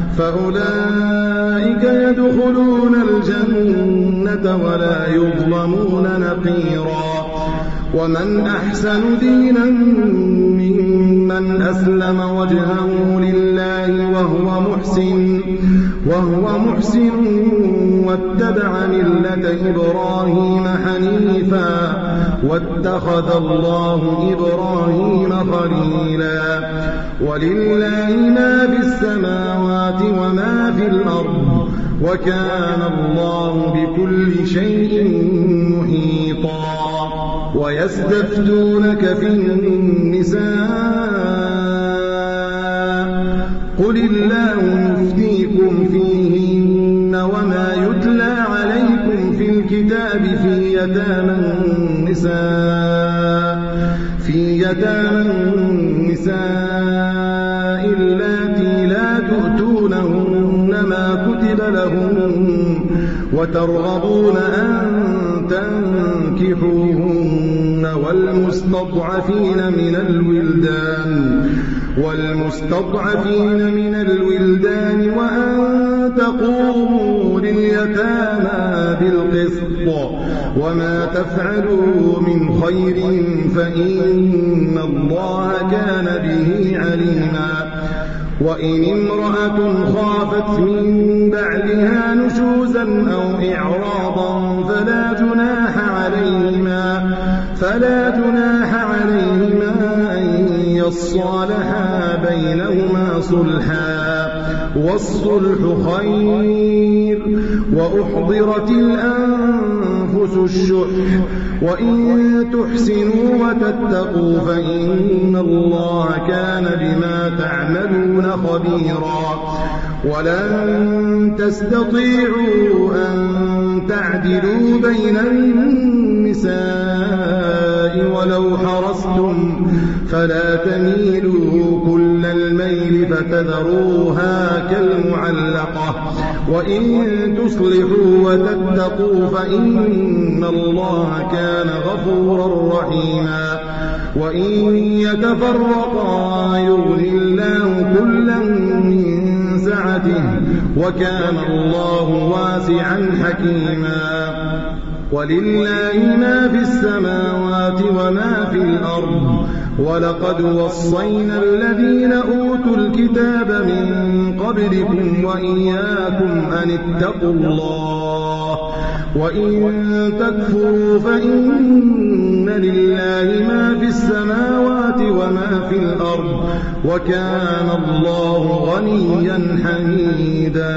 فأولئك يدخلون الجنة ولا يظلمون نقيرا ومن أحسن دينا ممن أسلم وجهه لله وهو محسن وهو محسن واتبع ملة إبراهيم حنيفا واتخذ الله إبراهيم خليلا ولله ما في السماوات وما في الأرض وكان الله بكل شيء محيطا ويستفتونك في النساء قل الله يفتيكم فيهن وما يتلى عليكم في الكتاب في يتامى النساء في يتامى النساء اللاتي لا تؤتونهن ما كتب لهن وترغبون أن تنكحوهن والمستضعفين من الولدان والمستضعفين من الولدان وأن تقوموا لليتامى بالقسط وما تفعلوا من خير فإن الله كان به عليما وإن امرأة خافت من بعدها نشوزا أو إعراضا فلا جناح عليهما فلا جناح عليهما أن يصالحا بينهما صلحا والصلح خير وأحضرت الأنفس الشح وإن تحسنوا وتتقوا فإن الله كان بما تعملون خبيرا ولن تستطيعوا أن تعدلوا بين النساء ولو حرصتم فلا تميلوا كل الميل فتذروها كالمعلقة وإن تصلحوا وتتقوا فإن الله كان غفورا رحيما وإن يتفرقا يغني الله كلا من سعته وكان الله واسعا حكيما ولله ما في السماوات وما في الأرض ولقد وصينا الذين أوتوا الكتاب من قبلكم وإياكم أن اتقوا الله وإن تكفروا فإن لله ما في السماوات وما في الأرض وكان الله غنيا حميدا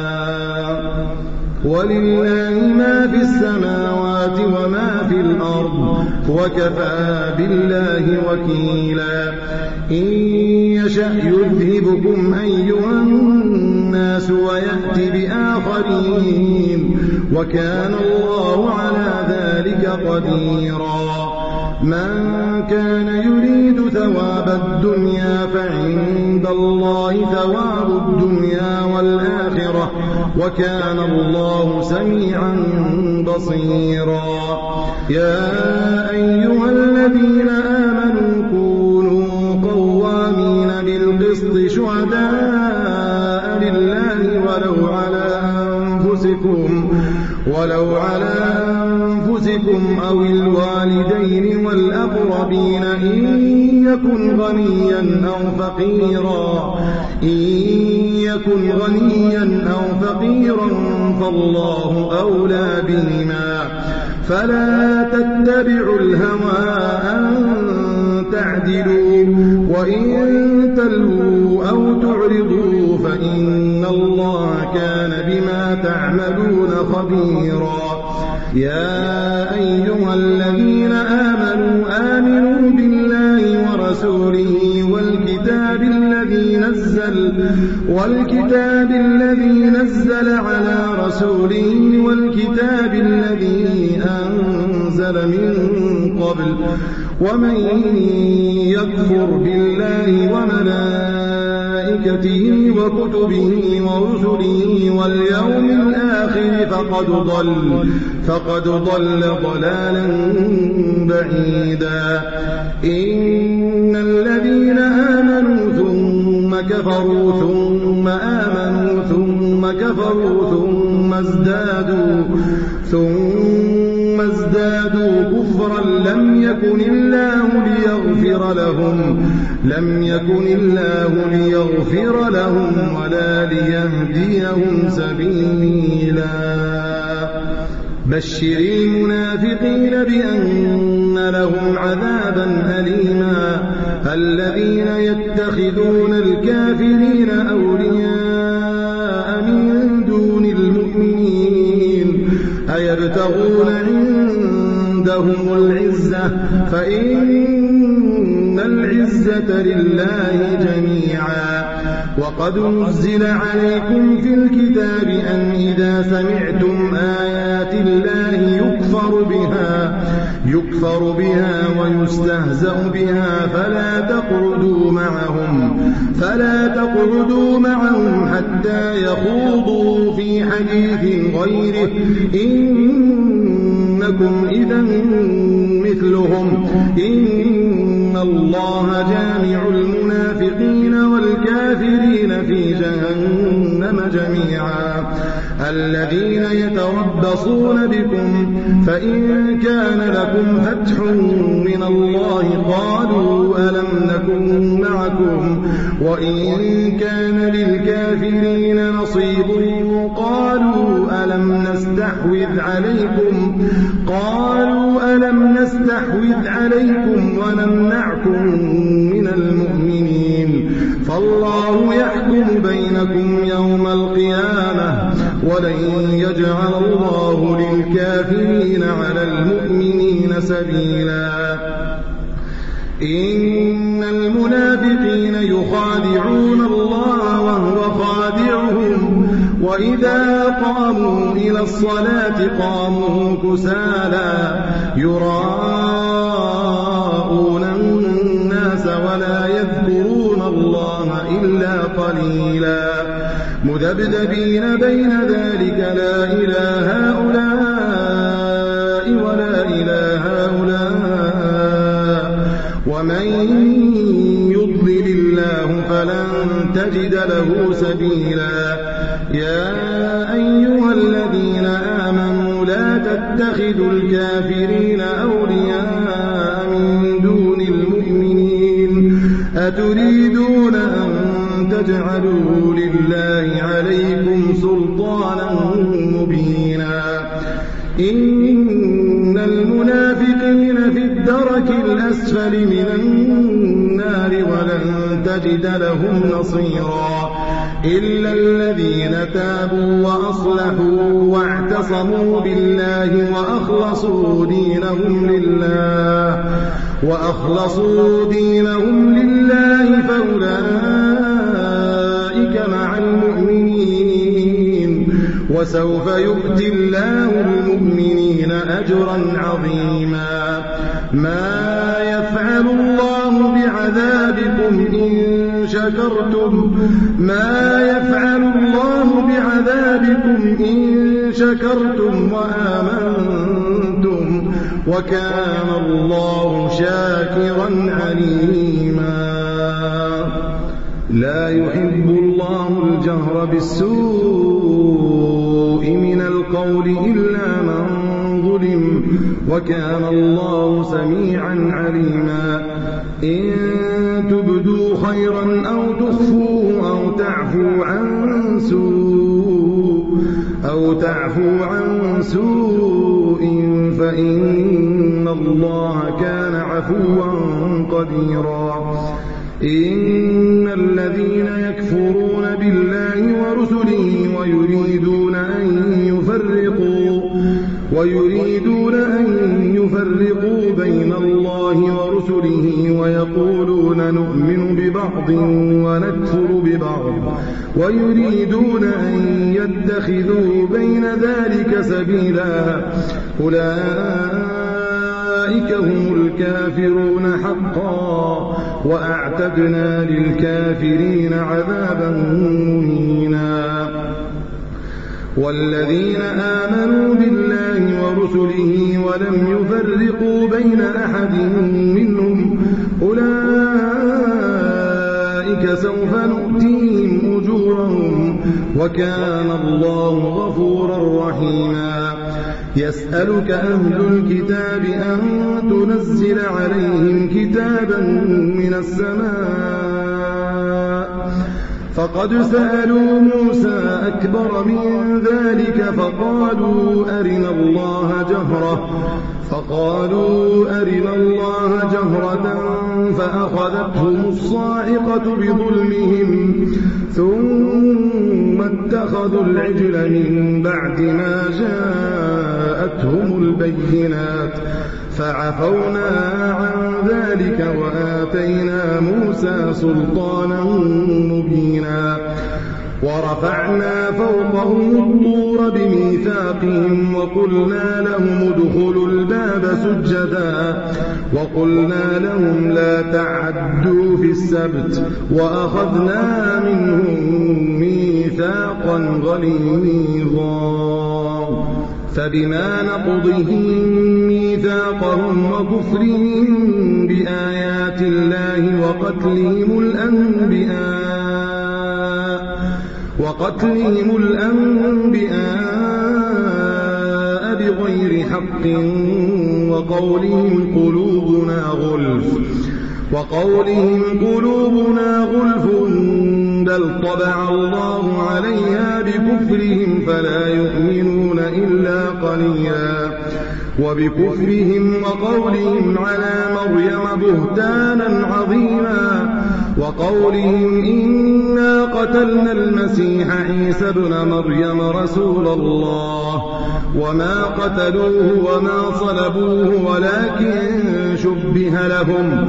ولله ما في السماوات وما في الأرض وكفى بالله وكيلا إن يشأ يذهبكم أيها الناس ويأتي بآخرين وكان الله على ذلك قديرا من كان يريد ثواب الدنيا فعند الله ثواب الدنيا والآخرة وكان الله سميعا بصيرا. يا أيها الذين آمنوا كونوا قوامين بالقسط شهداء لله ولو على أنفسكم ولو على أنفسكم أو الوالدين والأقربين إن يكن غنيا أو فقيرا إن يكن غنيا أو فقيرا فالله أولى بهما فلا تتبعوا الهوى أن تعدلوا وإن تلووا أو تعرضوا فإن الله كان بما تعملون خبيرا. يا أيها الذين آمنوا آمنوا بالله ورسوله والكتاب الذي نزل والكتاب الذي نزل على رسوله والكتاب الذي أنزل من قبل ومن يكفر بالله وملائكته وكتبه ورسله واليوم الآخر فقد ضل فقد ضل ضلالا بعيدا. إن الذين آمنوا ثم كفروا ثم آمنوا ثم كفروا ثم ازدادوا ثم ازدادوا كفرا لم يكن الله ليغفر لهم لم يكن الله ليغفر لهم ولا ليهديهم سبيلا. بشر المنافقين بأن لهم عذابا أليما. الذين يتخذون الكافرين أولياء من دون المؤمنين أيبتغون عندهم العزة فإن العزة لله جميعا. وقد نزل عليكم في الكتاب أن إذا سمعتم آيات الله يكفر بها يكفر بها ويستهزأ بها فلا تقعدوا معهم فلا تقعدوا معهم حتى يخوضوا في حديث غيره إنكم إذا مثلهم إن الله جامع المنافقين والكافرين في جهنم جميعا. الذين يتربصون بكم فإن كان لكم فتح من الله قالوا ألم نكن معكم وإن كان للكافرين نصيب قالوا ألم نستحوذ عليكم قالوا ألم نستحوذ عليكم ونمنعكم من المؤمنين فالله يحكم بينكم يوم القيامة ولن يجعل الله للكافرين على المؤمنين سبيلا. إن المنافقين يخادعون الله وهو خادعهم وإذا قاموا إلى الصلاة قاموا كسالى يراءون الناس ولا يذكرون الله إلا قليلا مذبذبين بين ذلك لا إلى هؤلاء ولا إلى هؤلاء ومن يضلل الله فلن تجد له سبيلا. يا أيها الذين آمنوا لا تتخذوا الكافرين أولياء من دون المؤمنين أتريدون أن تجعلوا لله عليكم سلطانا مبينا. إن المنافقين في الدرك الأسفل من النار ولن تجد لهم نصيرا إلا الذين تابوا وأصلحوا واعتصموا بالله وأخلصوا دينهم لله وأخلصوا دينهم لله فأولئك مع المؤمنين وسوف يؤتي الله المؤمنين أجرا عظيما. ما يفعل الله بعذابكم إن شكرتم ما يفعل الله بعذابكم إن شكرتم وآمنتم وكان الله شاكرا عليما لا يحب الله الجهر بالسوء من القول إلا من ظلم وكان الله سميعا عليما إن تبدوا خيرا أو تخفوه أو تعفو عن سوء أو تعفو عن سوء فإن الله كان عفوا قديرا إن الذين يكفرون بالله ورسله ويريدون أن يفرقوا ويريدون أن يفرقوا بين الله ورسله ويقولون نؤمن ببعض ونكفر ببعض ويريدون أن يتخذوا بين ذلك سبيلا أولئك هم الكافرون حقا وأعتدنا للكافرين عذابا مهينا والذين آمنوا بالله ورسله ولم يفرقوا بين أحد منهم أولئك سوف نؤتيهم أجورهم وكان الله غفورا رحيما يسألك أهل الكتاب أن تنزل عليهم كتابا من السماء فقد سألوا موسى أكبر من ذلك فقالوا أرنا الله جهرة فقالوا أرنا الله جهرة فأخذتهم الصاعقة بظلمهم ثم اتخذوا العجل من بعد ما جاءتهم البينات فعفونا عن ذلك وآتينا موسى سلطانا مبينا ورفعنا فوقهم الطور بميثاقهم وقلنا لهم ادخلوا الباب سجدا وقلنا لهم لا تعدوا في السبت وأخذنا منهم ميثاقا غليظا فبما نقضهم ميثاقهم وكفرهم بآيات الله وقتلهم الأنبياء وقتلهم الأنبياء بغير حق وقولهم قلوبنا غلف وقولهم قلوبنا غلف بل طبع الله عليها بكفرهم فلا يؤمنون إلا قليلا وبكفرهم وقولهم على مريم بهتانا عظيما وقولهم إنا قتلنا المسيح عيسى ابن مريم رسول الله وما قتلوه وما صلبوه ولكن شبه لهم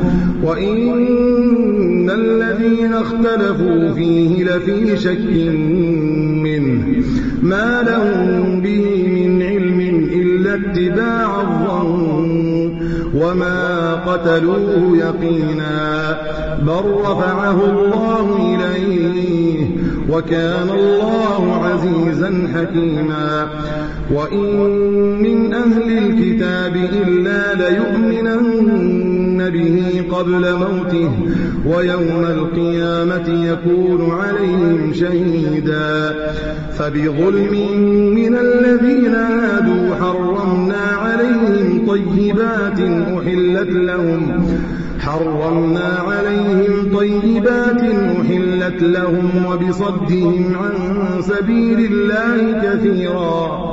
وإن الذين اختلفوا فيه لفي شك منه ما لهم به من علم إلا اتباع الظن وما قتلوه يقينا بل رفعه الله إليه وكان الله عزيزا حكيما وإن من أهل الكتاب إلا ليؤمنن به قبل موته ويوم القيامة يكون عليهم شهيدا فبظلم من الذين هادوا حرمنا عليهم طيبات أحلت لهم حرمنا عليهم طيبات أحلت لهم وبصدهم عن سبيل الله كثيرا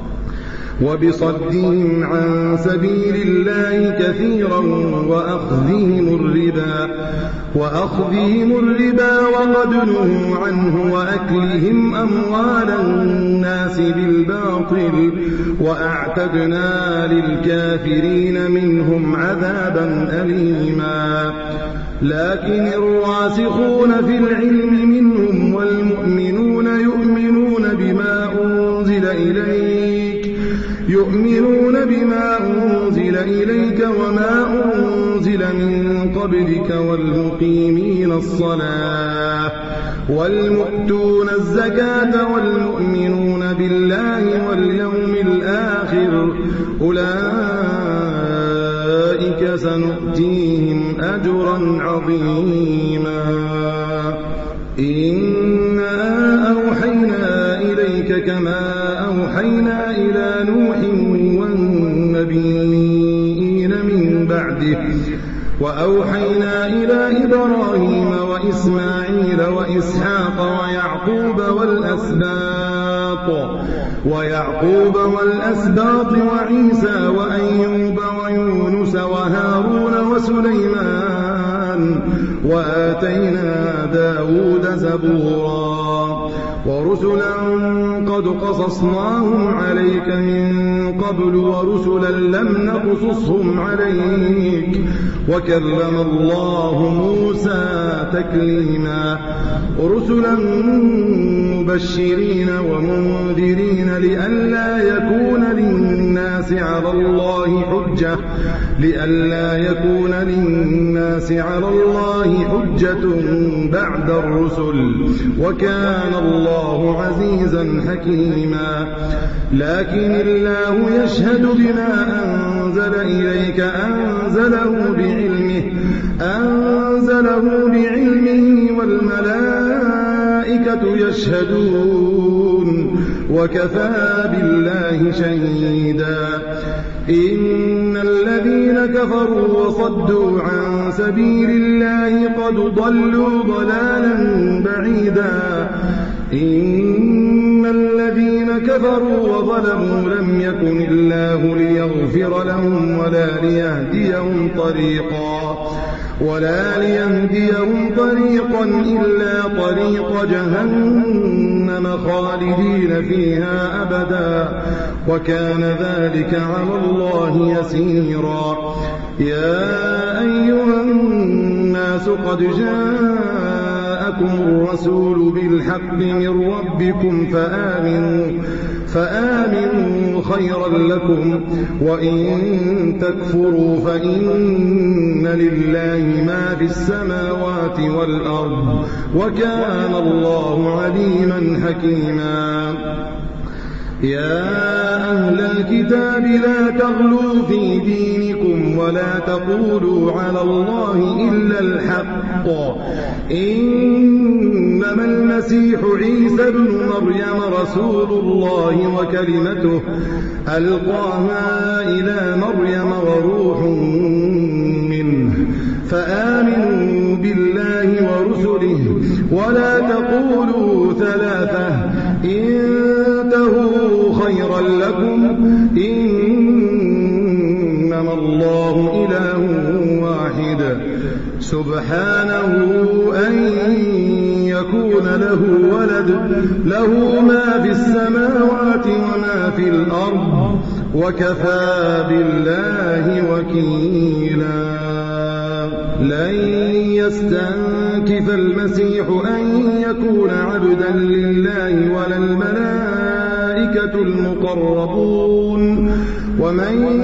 وبصدهم عن سبيل الله كثيرا وأخذهم الربا وأخذهم الربا وقد نهوا عنه وأكلهم أموال الناس بالباطل وأعتدنا للكافرين منهم عذابا أليما لكن الراسخون في العلم منهم والمؤمنون يؤمنون بما أنزل إليك يؤمنون بما أنزل إليك وما أنزل من قبلك والمقيمين الصلاة والمؤتون الزكاة والمؤمنون بالله واليوم الآخر أولئك سنؤتيهم أجرا عظيما. إنا أوحينا إليك كما أوحينا إلى نوح والنبيين من بعده وأوحينا إلى إبراهيم وإسماعيل وإسحاق ويعقوب والأسباط ويعقوب والأسباط وعيسى وأيوب ويونس وهارون وسليمان وآتينا داود زبورا ورسلا قد قصصناهم عليك من قبل ورسلا لم نقصصهم عليك وكلم الله موسى تكليما رسلا مبشرين ومنذرين لئلا يكون للناس على الله حجة لئلا يكون للناس على الله حجة بعد الرسل وكان الله عزيزا حكيما. لكن الله يشهد بما أنزل إليك أنزله بعلمه أنزله بعلمه والملائكة يشهدون وكفى بالله شهيدا. إن الذين كفروا وصدوا عن سبيل الله قد ضلوا ضلالا بعيدا. إن الذين كفروا وظلموا لم يكن الله ليغفر لهم ولا ليهديهم طريقا ولا ليهديهم طريقا إلا طريق جهنم خالدين فيها أبدا وكان ذلك على الله يسيرا. يا أيها الناس قد جاءكم الرسول بالحق من ربكم فآمنوا فآمنوا خيرا لكم وإن تكفروا فإن لله ما في السماوات والأرض وكان الله عليما حكيما. يا أهل الكتاب لا تغلوا في دينكم ولا تقولوا على الله إلا الحق إنما المسيح عيسى بن مريم رسول الله وكلمته ألقاها إلى مريم وروح منه فآمنوا بالله ورسله ولا تقولوا ثلاثة انتهوا خيرا لكم إنما الله إله واحد سبحانه أن يكون له ولد له ما في السماوات وما في الأرض وكفى بالله وكيلا. لن يستنكف المسيح أن يكون عبدا لله ولا الملائكة المقربون ومن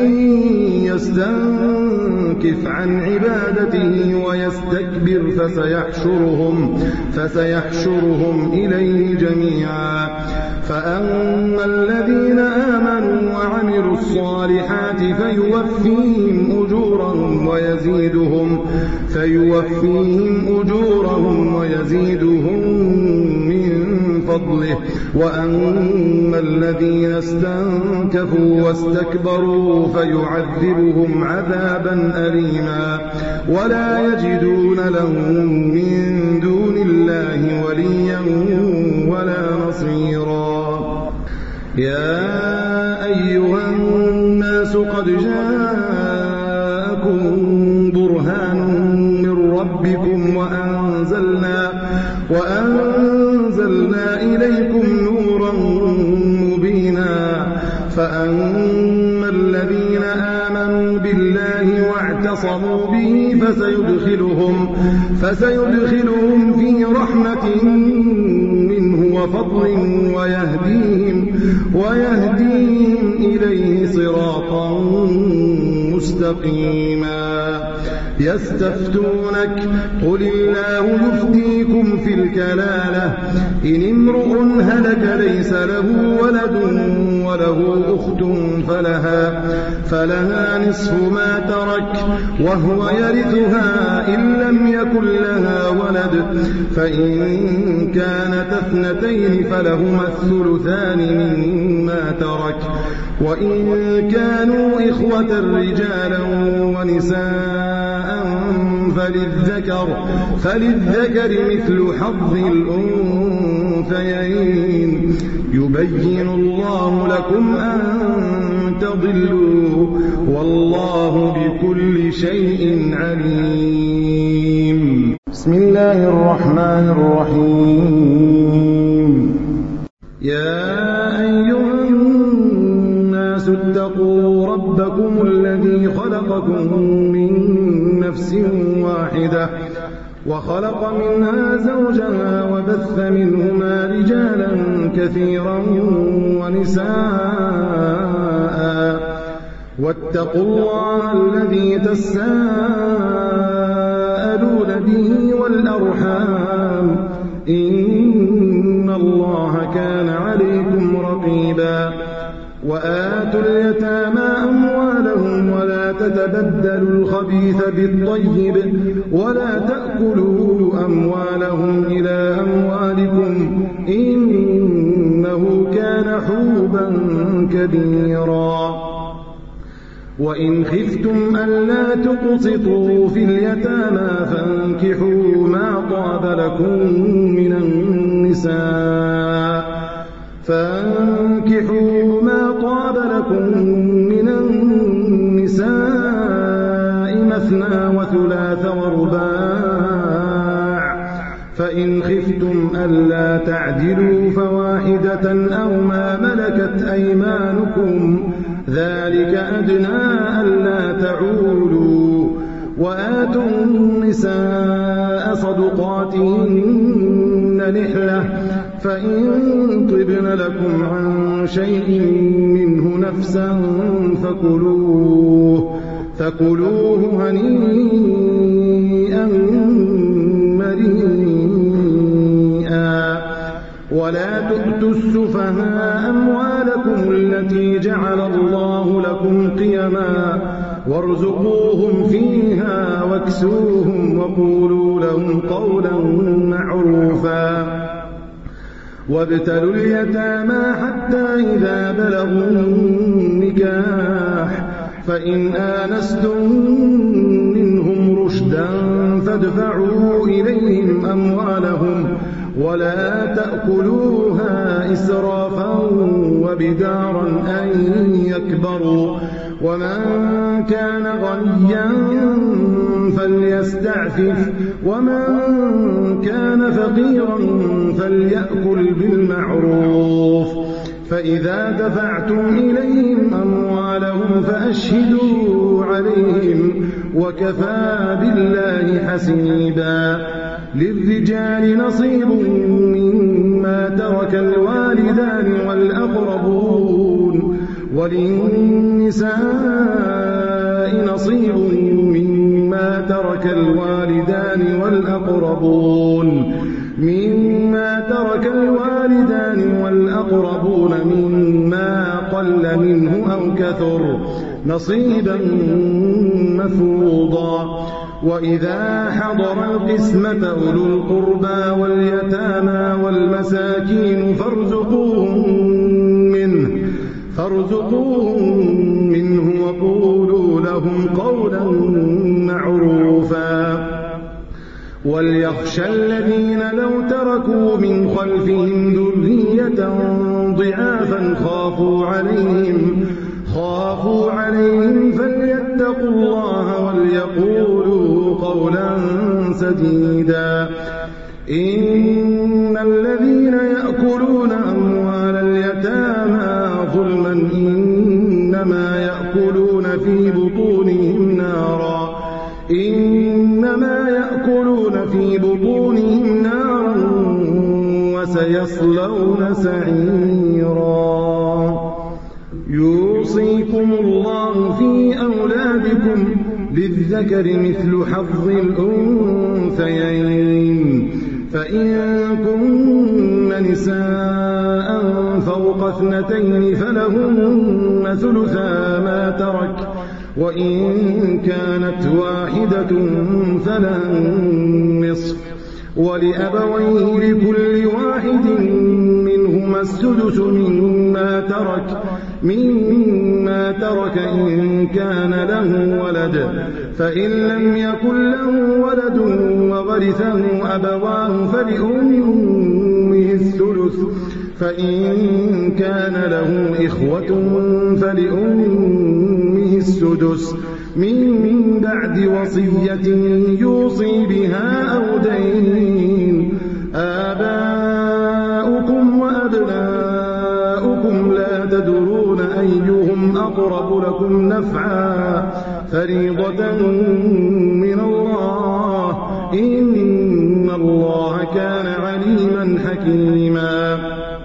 يستنكف عن عبادته ويستكبر فسيحشرهم, فسيحشرهم إليه جميعا. فأما الذين آمنوا وعملوا الصالحات فيوفيهم أجورهم ويزيدهم فيوفيهم أجورهم ويزيدهم من فضله. وأما الذين استنكفوا واستكبروا فيعذبهم عذابا أليما ولا يجدون لهم من دون الله وليا ولا نصيرا. يا أيها الناس قد جاءكم برهان من ربكم وأنزلنا, وأنزلنا إليكم نورا مبينا. فأما الذين آمنوا بالله واعتصموا به فسيدخلهم, فسيدخلهم في رحمة منه وفضل ويهديهم, ويهديهم إليه صراطا مستقيما. يستفتونك قل الله يفتيكم في الكلالة إن امرؤ هلك ليس له ولد وله أخت فلها, فلها نصف ما ترك وهو يرثها إن لم يكن لها ولد فإن كانت اثنتين فلهما الثلثان مما ترك وإن كانوا إخوة رجالا ونساء فللذكر, فللذكر مثل حظ الأنثيين يبين الله لكم أن تضلوا والله بكل شيء عليم. بسم الله الرحمن الرحيم. يا أيها الناس اتقوا ربكم الذي خلقكم من نفس واحدة وخلق منها زوجها وبث منهما رجالا كثيرا ونساء واتقوا الله الذي تساءلون به والأرحام إن الله كان عليكم رقيبا وآتوا اليتامى أموالهم ولا تتبدلوا الخبيث بالطيب ولا تأكلوا أموالهم إلى أموالكم إنه كان حوبا كبيرا وإن خفتم ألا تقسطوا في اليتامى فانكحوا ما طاب لكم من النساء فانكحوا ما طاب لكم من النساء مثنى وثلاث ورباع فإن خفتم ألا تعدلوا فواحدة أو ما ملكت أيمانكم ذلك أدنى ألا تعولوا وآتوا النساء صدقاتهن نحلة فإن طبن لكم عن شيء منه نفسا فكلوه, فكلوه هنيئا مريئا ولا تؤتوا السفهاء أموالكم التي جعل الله لكم قيما وارزقوهم فيها واكسوهم وقولوا لهم قولا معروفا وابتلوا اليتامى حتى إذا بلغوا النكاح فإن آنستم منهم رشدا فادفعوا إليهم أموالهم ولا تأكلوها إسرافا وبدارا أن يكبروا ومن كان غنيا فليستعفف ومن كان فقيرا فليأكل بالمعروف فإذا دفعتم إليهم أموالهم فأشهدوا عليهم وكفى بالله حسيبا للرجال نصيب مما ترك الوالدان والأقربون وللنساء نصيب مما ترك الوالدان والأقربون مما ترك الوالدان والأقربون مما قل منه أو كثر نصيبا مفروضا وإذا حضر القسمة أولو القربى واليتامى والمساكين فارزقوهم منه فارزقوهم منه وقولوا لهم قولا معروفا وليخشى الذين لو تركوا من خلفهم ذرية ضعافا خافوا عليهم خافوا عليهم فليتقوا الله وليقولوا قولا سديدا إن الذين يأكلون أموال اليتامى ظلما إنما يأكلون في بطونهم نارا إنما يأكلون في بطونهم نارا وسيصلون سعيرا يوصيكم الله في أولادكم للذكر مثل حظ الأنثيين فإن كن نساء فوق اثنتين فلهن ثلثا ما ترك وإن كانت واحدة فلها النصف ولأبويه لكل واحد منهما السدس مما ترك مما ترك إن كان له ولد فإن لم يكن له ولد وورثه أبواه فلأمه الثلث فإن كان له إخوة فلأمه السدس من بعد وصية يوصي بها أو دين آباؤكم وأبناؤكم لا تدرون أيهم أقرب لكم نفعا فريضة من الله إن الله كان عليما حكيما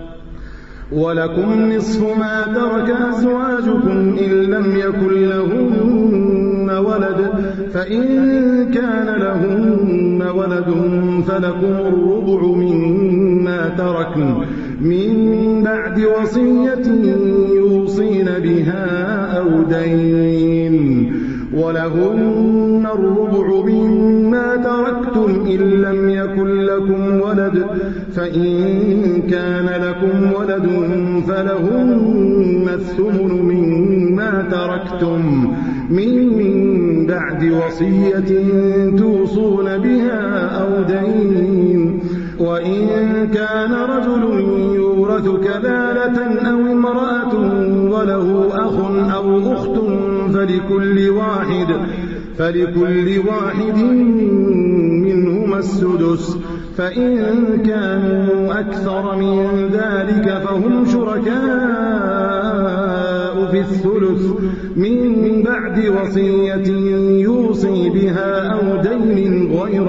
ولكم نصف ما ترك أزواجكم إن لم يكن لهن ولد فإن كان لهن ولد فلكم الربع مما تركن من بعد وصية يوصين بها أو دين ولهن الربع مما تركتم إن لم يكن لكم ولد فإن كان لكم ولد فلهن الثمن مما تركتم من بعد وصية توصون بها أو دين وإن كان رجل يورث كلالة أو امرأة وله أخ أو أخت فلكل واحد فلكل واحد منهما السدس فإن كانوا أكثر من ذلك فهم شركاء في الثلث من بعد وصية يوصي بها أو دين غير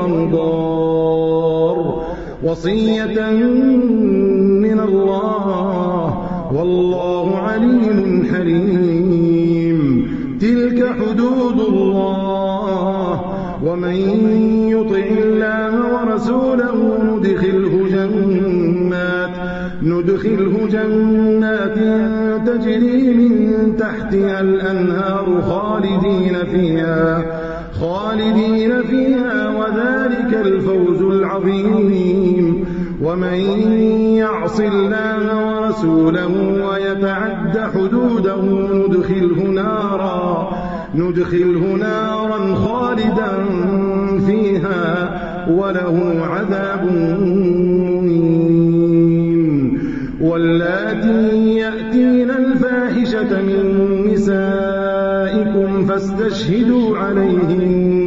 مضار وصية من الله والله عليم حليم تلك حدود الله ومن يطع الله ورسوله ندخله جنات ندخله جنات تجري من تحتها الأنهار خالدين فيها خالدين فيها وذلك الفوز العظيم ومن يعص الله ورسوله ويتعد حدوده ندخله نارا ندخله نارا خالدا فيها وله عذاب مهين واللاتي يأتين الفاحشة من نسائكم فاستشهدوا عليهن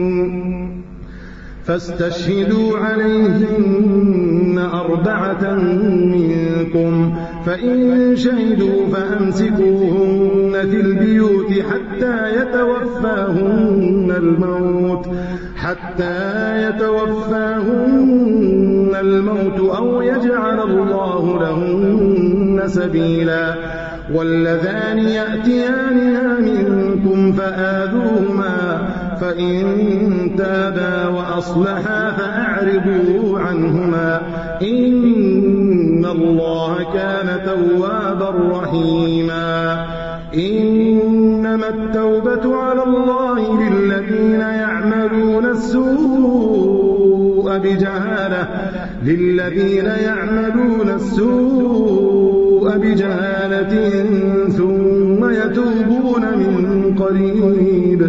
فاستشهدوا عليهن أربعة منكم فإن شهدوا فأمسكوهن في البيوت حتى يتوفاهن الموت حتى يتوفاهن الموت أو يجعل الله لهن سبيلا واللذان يأتيانها منكم فآذوهما فإن تابا وأصلحا فأعرضوا عنهما إن الله كان توابا رحيما إنما التوبة على الله للذين يعملون السوء بجهالة للذين يعملون السوء بجهالة ثم يتوبون من قريب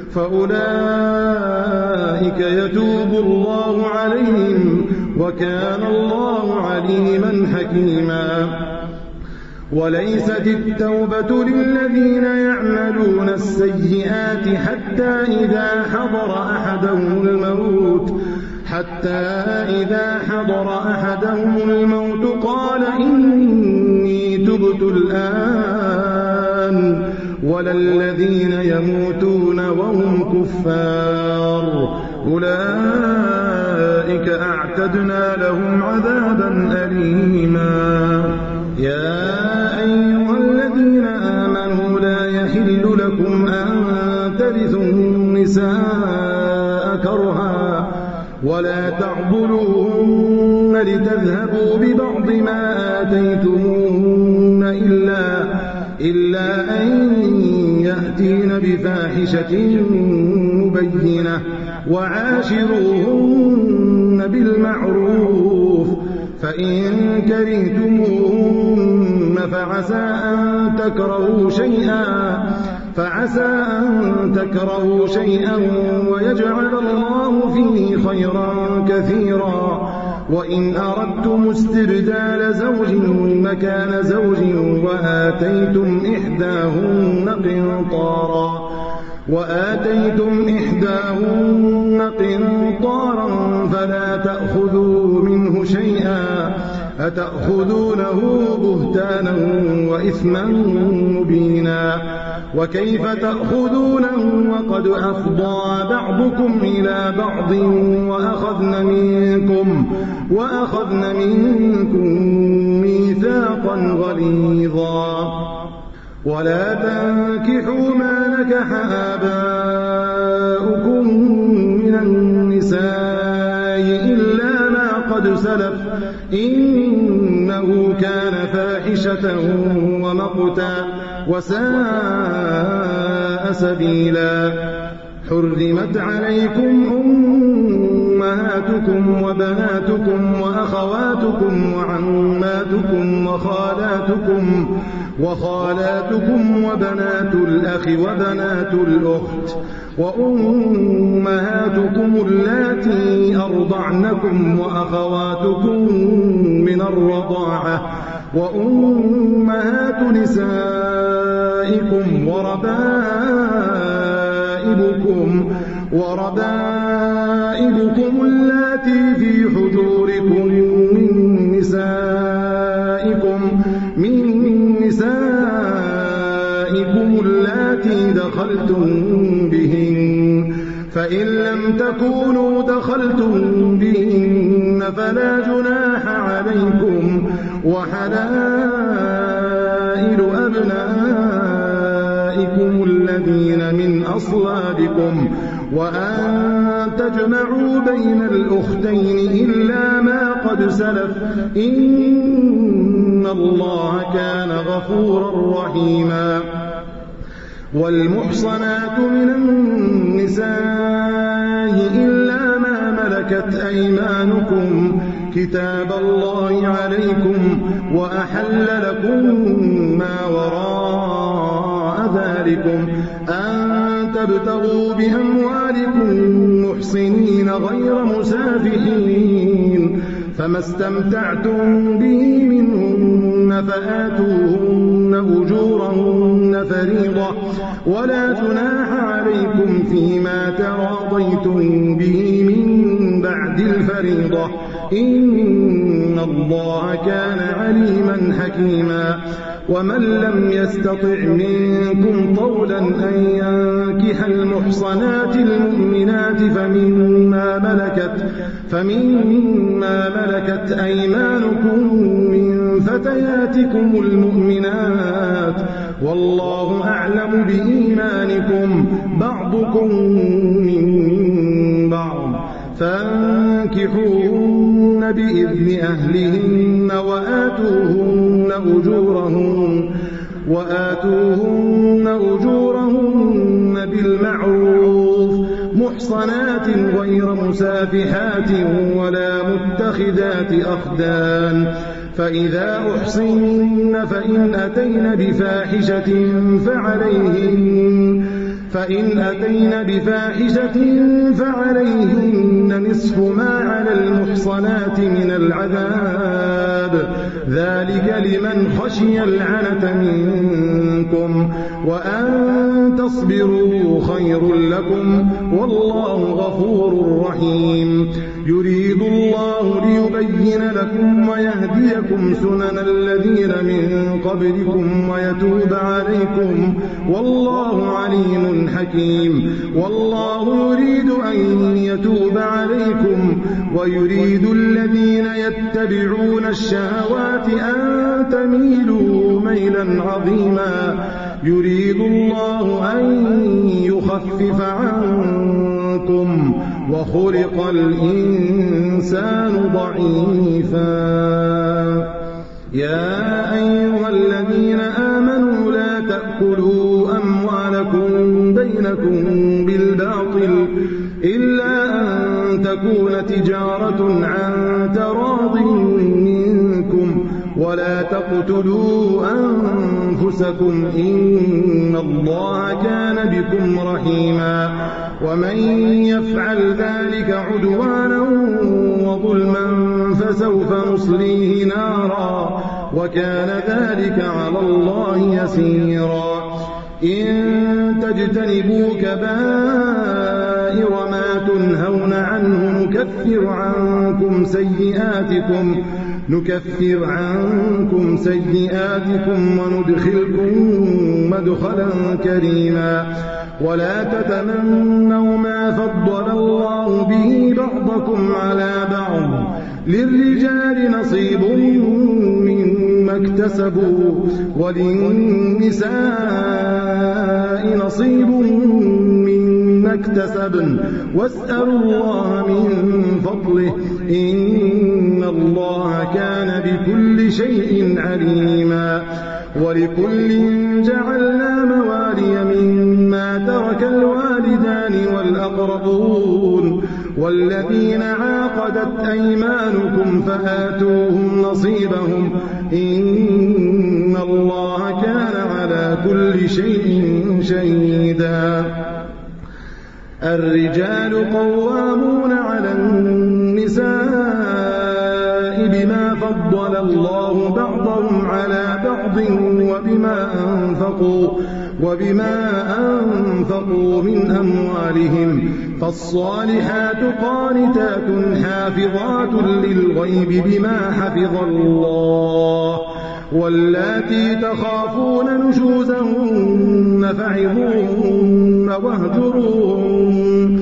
فأولئك يتوب الله عليهم وكان الله عليما حكيما وليست التوبة للذين يعملون السيئات حتى إذا حضر أحدهم الموت حتى إذا حضر أحدهم الموت قال إني تبت الآن ولا الذين يموتون وهم كفار أولئك أعتدنا لهم عذابا أليما يا أيها الذين آمنوا لا يحل لكم أن ترثوا النساء كرها ولا تعضلوهن لتذهبوا ببعض ما آتيتموهن إلا, إلا أن يأتين بفاحشة مبينة وعاشروهن بالمعروف فإن كرهتموهن فعسى أن تكرهوا شيئا فعسى أن تكرهوا شيئا ويجعل الله فيه خيرا كثيرا وإن أردتم استبدال زوج مكان زوج وآتيتم إحداهن قنطارا وآتيتم إحداهن قنطارا فلا تأخذوا منه شيئا أتأخذونه بهتانا وإثما مبينا وكيف تأخذونه وقد أفضى بعضكم إلى بعض وأخذن منكم, وأخذن منكم ميثاقا غليظا ولا تنكحوا ما نكح آباؤكم من النساء إلا ما قد سلف إنه كان فاحشة ومقتا وساء سبيلا حرمت عليكم أمهاتكم وبناتكم وأخواتكم وعماتكم وخالاتكم وخالاتكم وبنات الأخ وبنات الأخت وأمهاتكم اللاتي أرضعنكم وأخواتكم من الرضاعة وأمهات نسائكم وربائبكم وربائبكم اللاتي في حجوركم من نسائكم من نسائكم اللاتي دخلتم بهن فإن لم تكونوا دخلتم بهن فلا جناح عليكم وحلائل أبنائكم الذين من أصلابكم وأن تجمعوا بين الأختين إلا ما قد سلف إن الله كان غفورا رحيما والمحصنات من النساء إلا ما ملكت أيمانكم كتاب الله عليكم وأحل لكم ما وراء ذلكم أن تبتغوا بأموالكم محصنين غير مسافحين فما استمتعتم به منهن فآتوهن أجورهن فريضة ولا جناح عليكم فيما تراضيتم به من بعد الفريضة إن الله كان عليما حكيما ومن لم يستطع منكم طولا أن ينكح المحصنات المؤمنات فمما ملكت, فمما ملكت أيمانكم من فتياتكم المؤمنات والله أعلم بإيمانكم بعضكم من بعض فانكحوهن بإذن أهلهن وآتوهن أجورهن وآتوهن أجورهن بالمعروف محصنات غير مسافحات ولا متخذات أخدان فإذا أحصن فإن أتين بفاحشة فعليهن فإن أتين بفاحشة فعليهن نصف ما على المحصنات من العذاب ذلك لمن خشي العنة منكم وأن تصبروا خير لكم والله غفور رحيم يريد الله ليبين وليبين لكم ويهديكم سنن الذين من قبلكم ويتوب عليكم والله عليم حكيم. والله يريد أن يتوب عليكم ويريد الذين يتبعون الشهوات أن تميلوا ميلا عظيما. يريد الله أن يخفف عنكم وخلق الإنسان ضعيفا. يا أيها الذين آمنوا لا تأكلوا أموالكم بينكم بالباطل إلا أن تكون تجارة عن تراض منكم ولا تقتلوا أنفسكم إن الله كان بكم رحيما. ومن يفعل ذلك عدوانا وظلما فسوف نصليه نارا وكان ذلك على الله يسيرا. إن تجتنبوا كبائر ما تنهون عنه نكفر عنكم سيئاتكم نكفر عنكم سيئاتكم وندخلكم مدخلا كريما. ولا تتمنوا ما فضل الله به بعضكم على بعض للرجال نصيب مما اكتسبوا وللنساء نصيب مما اكتسبن واسألوا الله من فضله إن الله كان بكل شيء عليما. ولكل جعلنا موالي مما ترك الوالدان والأقربون والذين عاقدت أيمانكم فآتوهم نصيبهم إن الله كان على كل شيء شهيدا. الرجال قوامون على النساء بما فضل الله بعضهم على بعض وبما أنفقوا وبما أنفقوا من أموالهم فالصالحات قانتات حافظات للغيب بما حفظ الله واللاتي تخافون نشوزهن فعظوهن واهجروهن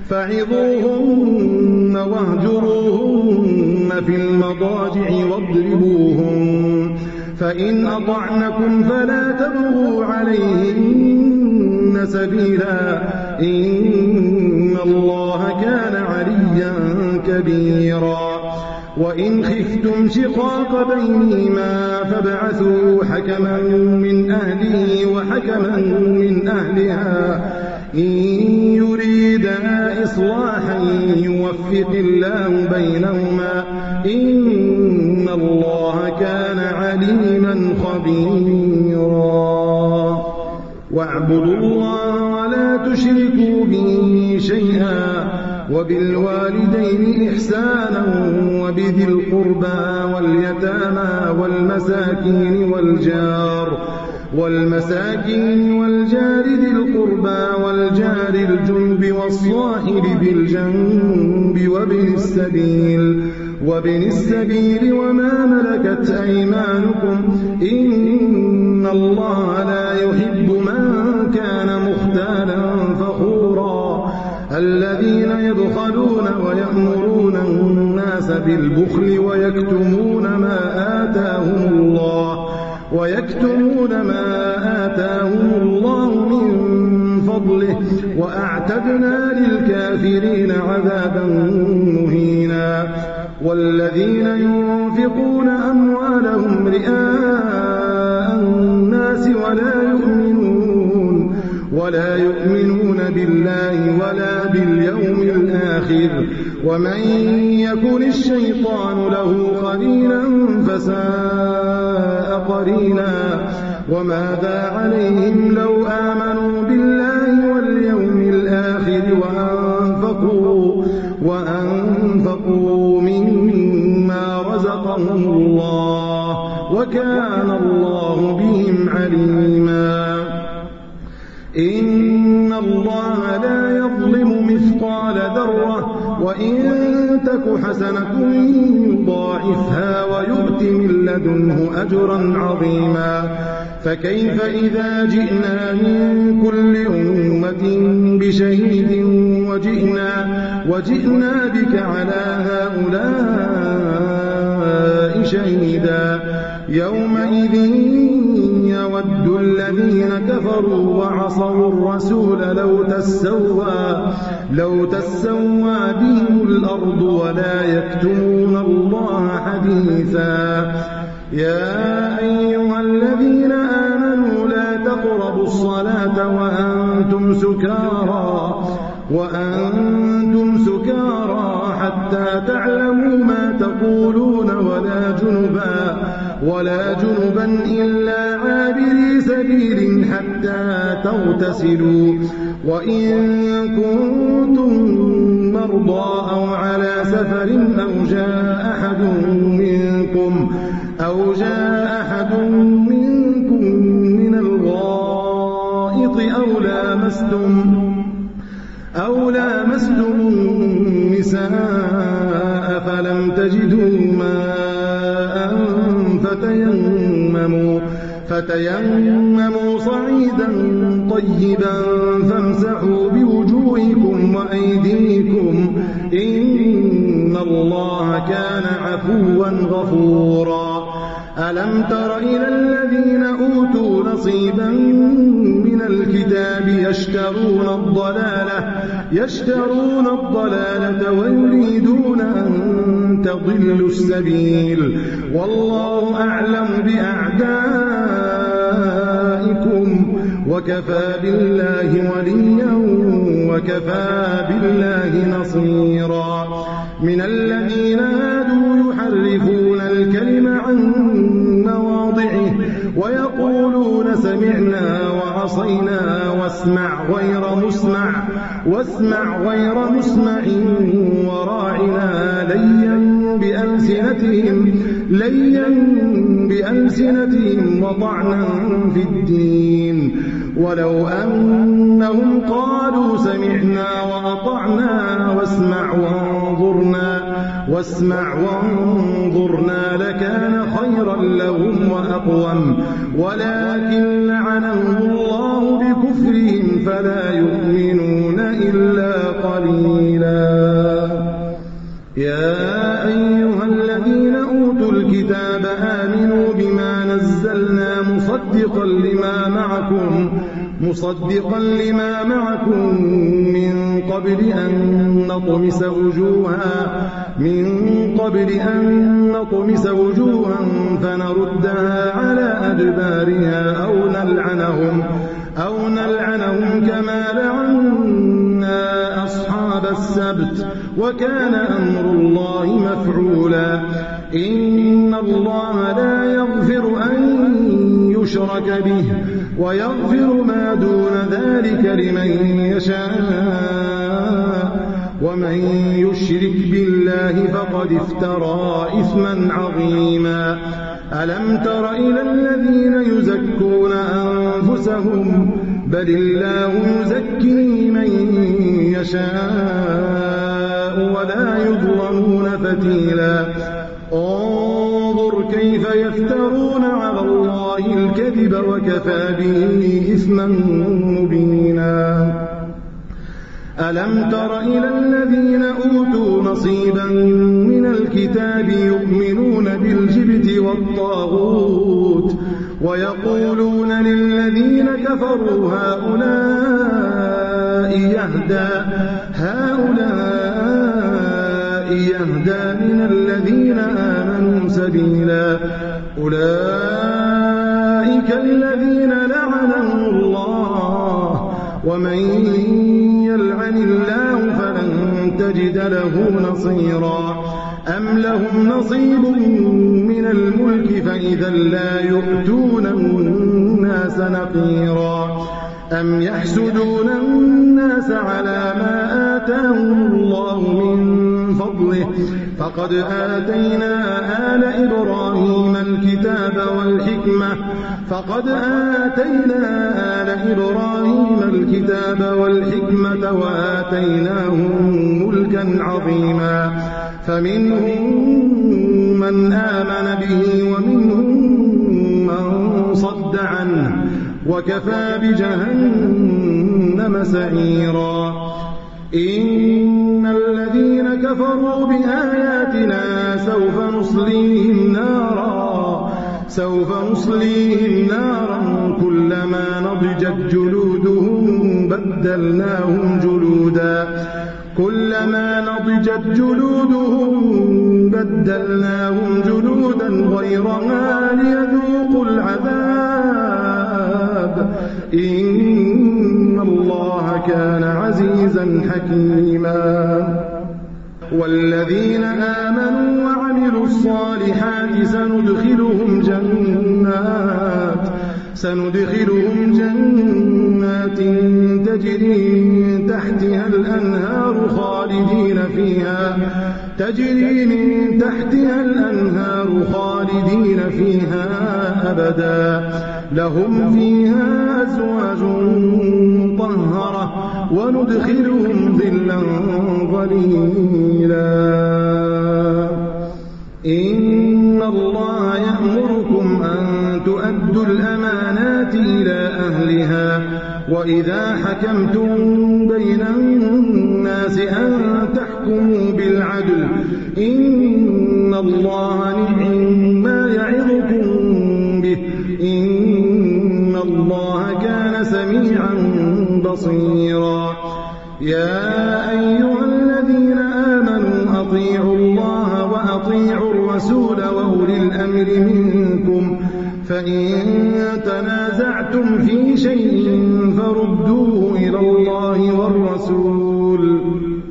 فعظوهن واهجروهن في المضاجع واضربوهن فإن أطعنكم فلا تبغوا عليهن سبيلا إن الله كان عليا كبيرا. وإن خفتم شقاق بينهما فابعثوا حكما من أهله وحكما من أهلها إن يريدا إصلاحا يوفق الله بينهما إن الله كان عليما خبيرا. واعبدوا الله ولا تشركوا به شيئا وبالوالدين إحسانا وبذي القربى واليتامى والمساكين والجار والمساكين والجار ذي القربى والجار الجنب والصاحب بالجنب وابن السبيل وابن السبيل وما ملكت أيمانكم إن الله لا يحب من كان مختالا فخورا. الذين يبخلون ويأمرون الناس بالبخل ويكتمون ما آتاهم الله ويكتمون ما آتاهم الله من فضله وأعتدنا للكافرين عذابا مهينا. والذين ينفقون أموالهم رئاء الناس ولا يؤمنون ولا يؤمنون بالله ولا باليوم الآخر ومن يكن الشيطان له قرينا فساء قرينا. وماذا عليهم لو آمنوا بالله واليوم الآخر وأنفقوا وأنفقوا مما رزقهم الله وكان الله بهم عليما. إن الله لا يظلم مثقال ذرة وإن تك حسنة يضاعفها ويؤت من لدنه أجرا عظيما. فكيف إذا جئنا من كل أمة بشهيد وجئنا, وجئنا بك على هؤلاء شهيدا. يومئذ يود الذين كفروا وعصوا الرسول لو تسوى, لو تسوى بهم الأرض ولا يكتمون الله حديثا. يا أيها الذين آمنوا لا تقربوا الصلاة وأنتم سكارى, وأنتم سكارى حتى تعلموا ما تقولون ولا جنبا, ولا جنبا إلا عابري سبيل حتى تغتسلوا. وإن كنتم مرضى أو على سفر أو جاء أحد منكم أو جاء أحد منكم من الغائط أو لامستم أو لامستم النساء فلم تجدوا ماء فتيمموا, فتيمموا صعيدا طيبا فامسحوا بوجوهكم وأيديكم إن الله كان عفوا غفورا. ألم تر إلى الذين أوتوا نصيبا من الكتاب يشترون الضلالة, يشترون الضلالة ويريدون أن تضلوا السبيل والله أعلم بأعدائكم وكفى بالله وليا وكفى بالله نصيرا. من الذين هادوا يحرفون الكلم عن مواضعه ويقولون سمعنا وعصينا واسمع غير مسمع, واسمع غير مسمع وراعنا ليا بألسنتهم, ليا بألسنتهم وطعنا في الدين. ولو أنهم قالوا سمعنا وأطعنا واسمع وانظرنا, واسمع وانظرنا لكان خيرا لهم وأقوم, ولكن لعنهم الله بكفرهم فلا يؤمنون إلا قليلا. يا أيها الذين أوتوا الكتاب آمنوا بما نزلنا مصدقا لما معكم, مصدقا لما معكم من قبل أن نطمس وجوها, من قبل أن نطمس وجوها فنردها على أدبارها أو نلعنهم, أو نلعنهم كما لعنا أصحاب السبت وكان أمر الله مفعولا. إن الله لا يغفر أن يشرك به ويغفر ما دون ذلك لمن يشاء, ومن يشرك بالله فقد افترى إثما عظيما. ألم تر إلى الذين يزكون أنفسهم بل الله يزكي من يشاء ولا يظلمون فتيلا. انظر كيف يفترون على الله الكذب وكفى به إثما مبينا. ألم تر إلى الذين أوتوا نصيبا من الكتاب يؤمنون بالجبت والطاغوت ويقولون للذين كفروا هؤلاء يهدى, هؤلاء يهدى من الذين آمنوا سبيلا. أولئك الذين لعنهم الله ومن يلعن الله فلن تجد له نصيرا. أم لهم نصيب من الملك فإذا لا يؤتون الناس نقيرا. أم يحسدون الناس على ما آتاهم الله من فضله فقد آتينا آل إبراهيم الكتاب والحكمة فقد آتينا آل إبراهيم الكتاب والحكمة وآتيناهم ملكا عظيما فمنهم من آمن به ومنهم من صد عنه وكفى بجهنم سعيرا إن الذين كفروا بآياتنا سوف نصليهم نارا سوف نصليهم نارا كلما نضجت جلودهم بدلناهم جلودا كلما نضجت جلودهم بدلناهم جلودا غيرها ليذوقوا العذاب إن الله كان عزيزا حكيما والذين آمنوا وعملوا الصالحات سندخلهم جنات سندخلهم جنات تجري من تحتها الأنهار خالدين فيها تجري من تحتها الأنهار خالدين فيها أبدا لهم فيها أزواج مطهرة وندخلهم ظلا ظليلا إن الله يأمركم أن تؤدوا الأمانات إلى أهلها وإذا حكمتم بين الناس أن تحكموا بالعدل إن الله نعم ما يعظكم به إن الله كان سميعا بصيرا يا أيها الذين آمنوا أطيعوا الله وأطيعوا الرسول وأولي الأمر منكم فإن تنازعتم في شيء فردوه إلى الله والرسول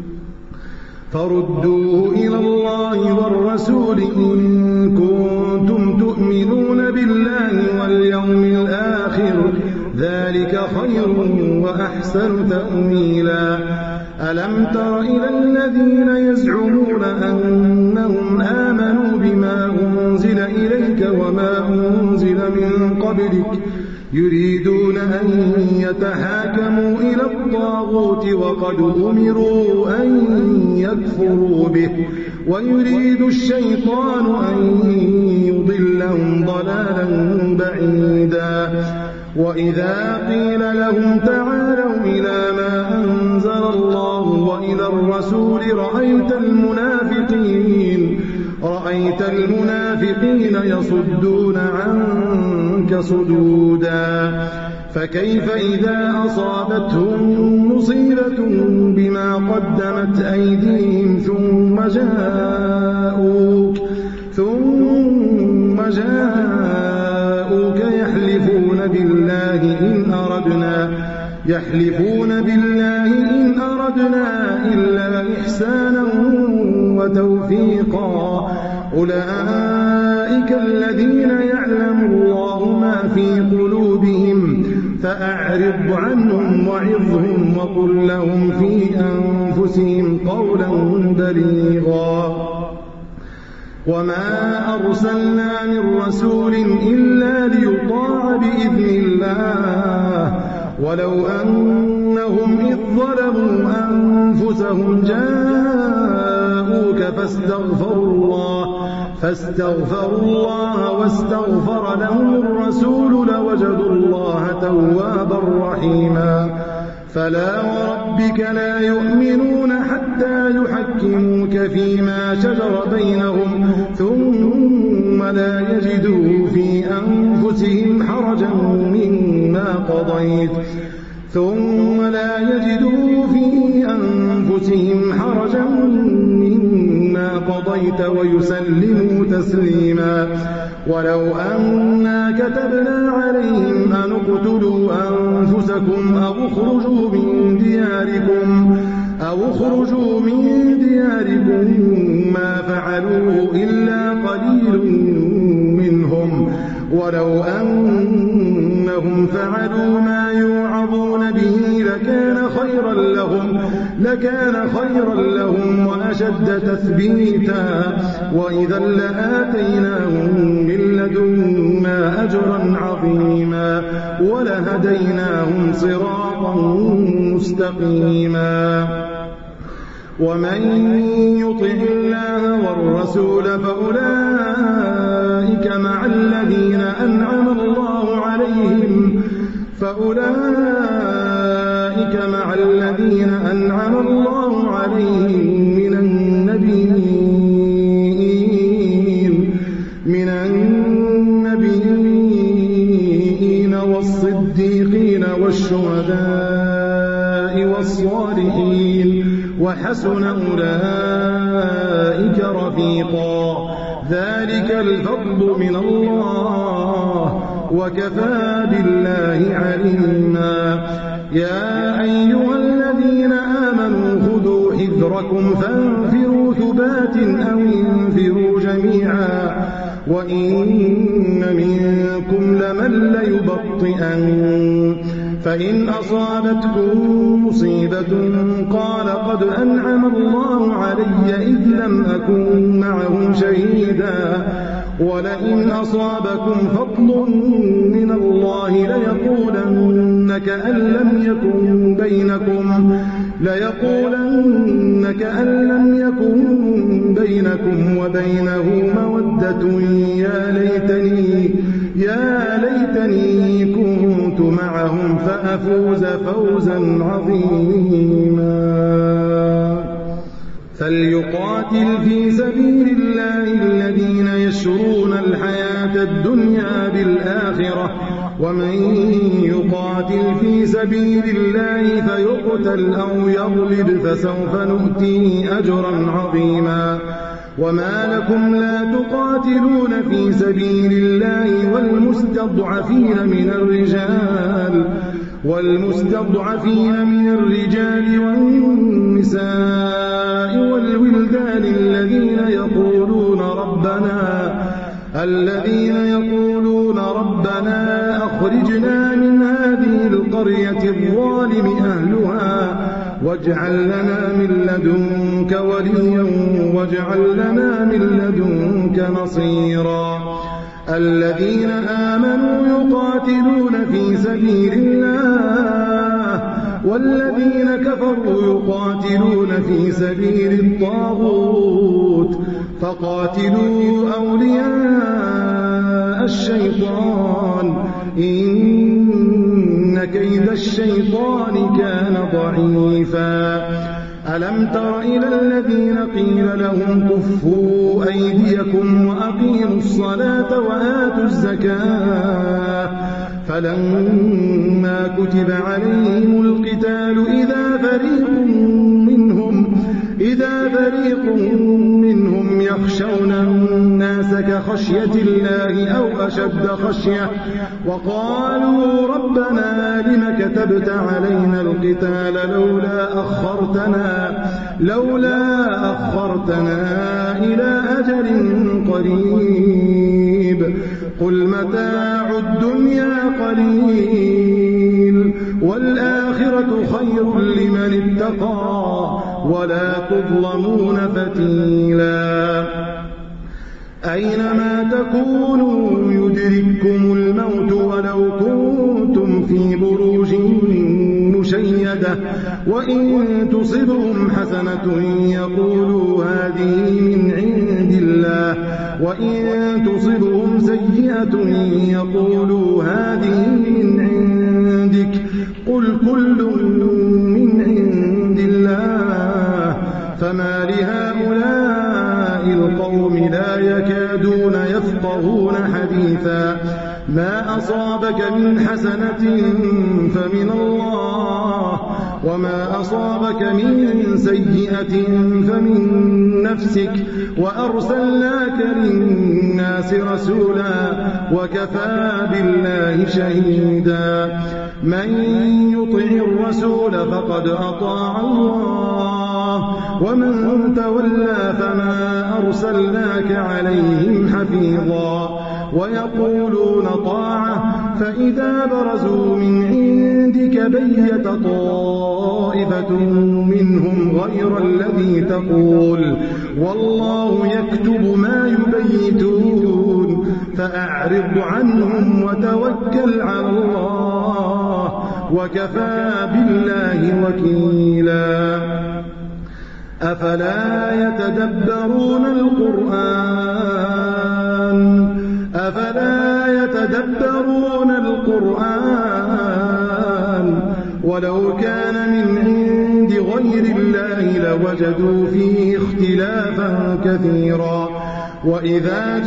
فردوه إلى الله والرسول إن كنتم تؤمنون بالله واليوم الآخر ذلك خير وأحسن تأويلا ألم تر إلى الذين يزعمون أنهم آمنوا بما أنزل إليك وما أنزل من قبلك يريدون أن يتحاكموا إلى الطاغوت وقد أمروا أن يكفروا به ويريد الشيطان أن يضلهم ضلالا بعيدا وإذا قيل لهم تعالوا إلى ما أنزل الله وإلى الرسول رأيت المنافقين رأيت المنافقين يصدون عنك صدودا فكيف إذا أصابتهم مصيبة بما قدمت أيديهم ثم جاءوك ثم جاءوك يحلفون بالله إن أردنا يحلفون بالله إن أردنا إلا إحسانا وتوفيقا أولئك الذين يعلم الله ما في قلوبهم فأعرض عنهم وعظهم وقل لهم في أنفسهم قولا بليغا وما أرسلنا من رسول إلا ليطاع بإذن الله ولو أنهم إذ ظلموا أنفسهم جاءوك فاستغفروا الله فاستغفروا الله واستغفر لهم الرسول لوجدوا الله توابا رحيما فلا وربك لا يؤمنون حتى يحكموك فيما شجر بينهم ثم لا يجدوا في أنفسهم حرجا مما قضيت ثم لا يجدوا في أنفسهم حرجا مما قضيت ويسلموا تسليما ولو أنا كتبنا عليهم أن اقتلوا أنفسكم أو اخرجوا من دياركم أو اخرجوا من دياركم ما فعلوه إلا قليل منهم ولو أنهم فعلوا ما يوعظون به لكان خيرا لهم لكان خيرا لهم وأشد تثبيتا وإذا لآتيناهم من لدنا أجرا عظيما ولهديناهم صراطا مستقيما ومن يطع الله والرسول فأولئك مع الذين أنعم الله عليهم فأولئك مع الذين أنعم الله عليهم من النبيين من النبيين والصديقين والشهداء والصالحين وحسن أولئك رفيقا ذلك الفضل من الله وكفى بالله عليما يا أيها الذين آمنوا خذوا حذركم فانفروا ثبات أو انفروا جميعا وإن منكم لمن ليبطئن فإن أصابتكم مصيبة قال قد أنعم الله علي إذ لم أكن معهم شهيدا ولئن أصابكم فضل من الله ليقولن كأن لم يكن بينكم ليقولن كأن لم يكن بينكم وبينه مودة يا ليتني يا ليتني كنت معهم فأفوز فوزا عظيما فليقاتل في سبيل الله الذين يشرون الحياة الدنيا بالآخرة ومن يقاتل في سبيل الله فيقتل أو يغلب فسوف نؤتيه أجرا عظيما وما لكم لا تقاتلون في سبيل الله والمستضعفين من الرجال والمستضعفين من الرجال والنساء والولدان الذين يقولون ربنا الذين يقولون ربنا أخرجنا من هذه القرية الظالم أهلها واجعل لنا من لدنك وليا واجعل لنا من لدنك نصيرا الذين آمنوا يقاتلون في سبيل الله والذين كفروا يقاتلون في سبيل الطاغوت فقاتلوا أولياء الشيطان إن كيد الشيطان كان ضعيفا ألم تر إلى الذين قيل لهم كفوا أيديكم وأقيموا الصلاة وآتوا الزكاة فلما كتب عليهم القتال إذا فريق منهم إذا فريق منهم يخشون الناس كخشية الله أو أشد خشية وقالوا ربنا لم كتبت علينا القتال لولا أخرتنا لولا أخرتنا إلى أجل قريب قل متاع الدنيا قليل والآخرة خير لمن اتقى ولا تظلمون فتيلا أينما تكونوا يدرككم الموت ولو كنتم في بروج مشيدة وإن تصبهم حسنة يقولوا هذه من عند الله وإن تصبهم سيئة يقولوا هذه من عندك قل كل من عند الله فما لهؤلاء القوم لا يكادون يفقهون حديثا ما أصابك من حسنة فمن الله وما أصابك من سيئة فمن نفسك وأرسلناك للناس رسولا وكفى بالله شهيدا من يطع الرسول فقد أطاع الله ومن تولى فما أرسلناك عليهم حفيظا ويقولون طاعة فإذا برزوا من عندك بيت طائفة منهم غير الذي تقول والله يكتب ما يبيتون فأعرض عنهم وتوكل على الله وكفى بالله وكيلا أفلا يتدبرون القرآن أفلا يتدبرون القرآن ولو كان من عند غير الله لوجدوا فيه اختلافا كثيرا وإذا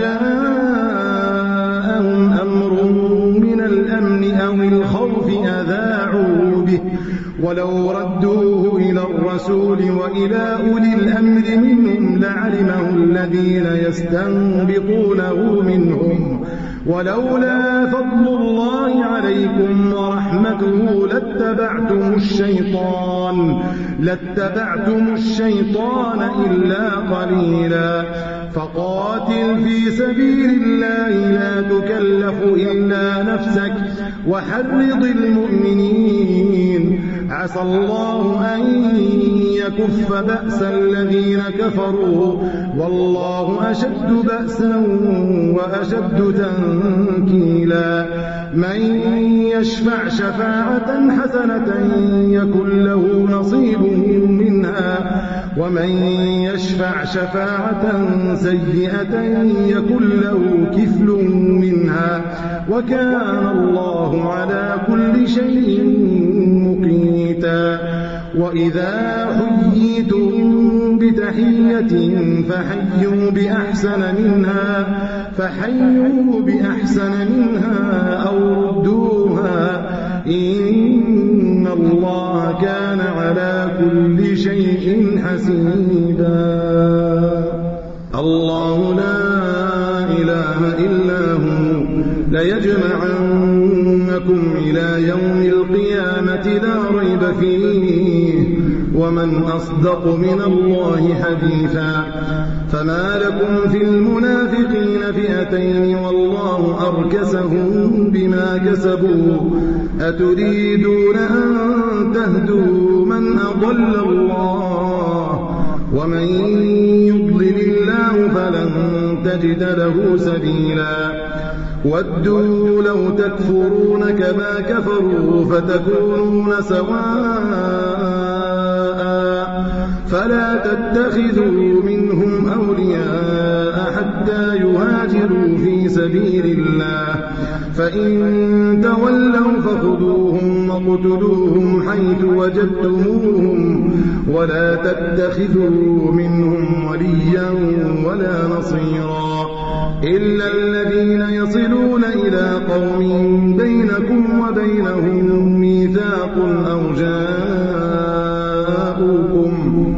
جاءهم أمر من الأمن أو الخوف أذاعوا به ولو ردوه إلى الرسول وإلى أولي الأمر منهم لعلمه الذين يستنبطونه منهم ولولا فضل الله عليكم ورحمته لاتبعتم الشيطان لاتبعتم الشيطان إلا قليلا فقاتل في سبيل الله لا تكلف إلا نفسك وحرض المؤمنين عسى الله أن يكف بأس الذين كفروا والله أشد بأسا وأشد تنكيلا من يشفع شفاعة حسنة يكن له نصيب منها ومن يشفع شفاعة سيئة يكن له كفل منها وكان الله على كل شيء مقيتا وإذا حييتم بتحية فحيوا بأحسن منها فحيوا بأحسن منها أو ردوها إن الله كان على كل شيء حسيبا الله لا إله إلا هو ليجمعنكم إلى يوم القيامة لا ريب فيه ومن أصدق من الله حديثا فما لكم في المنافقين فئتين والله أركسهم بما كسبوا أتريدون أن تهدوا من أضل الله ومن يضلل الله فلن تجد له سبيلا ودوا لو تكفرون كما كفروا فتكونون سواء فلا تتخذوا منهم أولياء حتى يهاجروا في سبيل الله فإن تولوا فخذوهم وقتلوهم حيث وجدتموهم ولا تتخذوا منهم وليا ولا نصيرا إلا الذين يصلون إلى قوم بينكم وبينهم ميثاق أو جاءوكم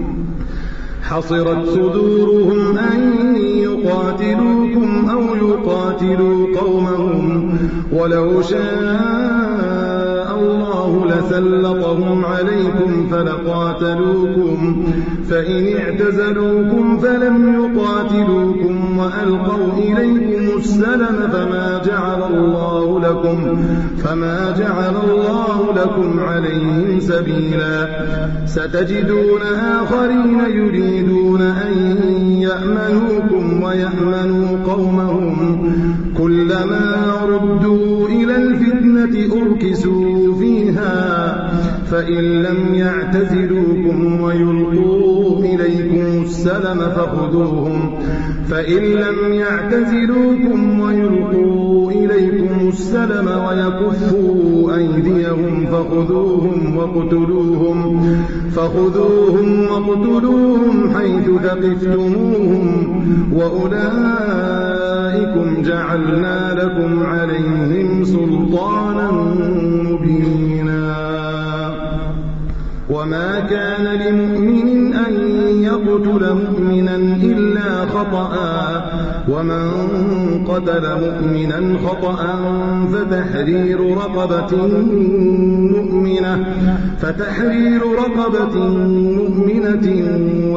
حصرت صدورهم أن يقاتلوكم أو يقاتلوا قومهم ولو شاء الله لسلطهم عليكم فلقاتلوكم فإن اعتزلوكم فلم يقاتلوكم وألقوا إليكم السلم فما جعل الله لكم فما جعل الله لكم عليهم سبيلا ستجدون آخرين يريدون أن يأمنوكم ويأمنوا قومهم كلما ردوا إلى الفتنة أركسوا فيها فإن لم يعتزلوكم ويلقوا إليكم السلم فخذوهم فإن لم يعتزلوكم ويلقوا إليكم السلم ويكفوا أيديهم فخذوهم وقتلوهم فخذوهم وقتلوهم حيث ثقفتموهم وأولئكم جعلنا لكم عليهم سلطانا مبينا وما كان لمؤمن أن يقتل مؤمنا إلا خطأ ومن قتل مؤمنا خطأ فتحرير رقبة مؤمنة فتحرير رقبة مؤمنة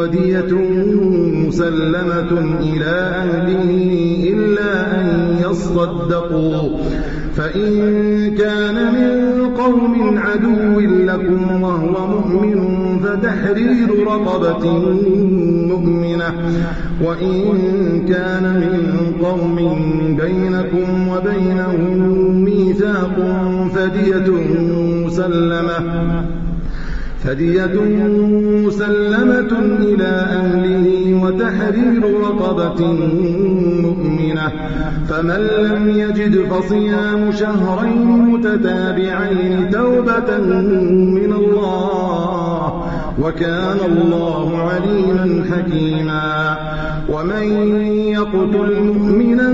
ودية مسلمة إلى أهله إلا أن يصدق فتصدقوا فإن كان من قوم عدو لكم وهو مؤمن فتحرير رقبة مؤمنة وإن كان من قوم بينكم وبينهم ميثاق فدية مسلمة فدية مسلمة إلى أهله وتحرير رقبة مؤمنة فمن لم يجد فصيام شهرين متتابعين توبة من الله وكان الله عليما حكيما ومن يقتل مؤمنا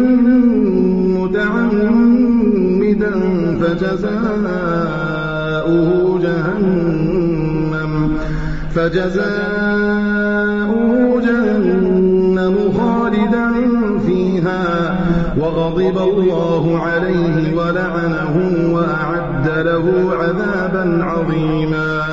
متعمدا فجزاؤه جهنم فجزاؤه جهنم خالدا فيها وغضب الله عليه ولعنه وأعد له عذابا عظيما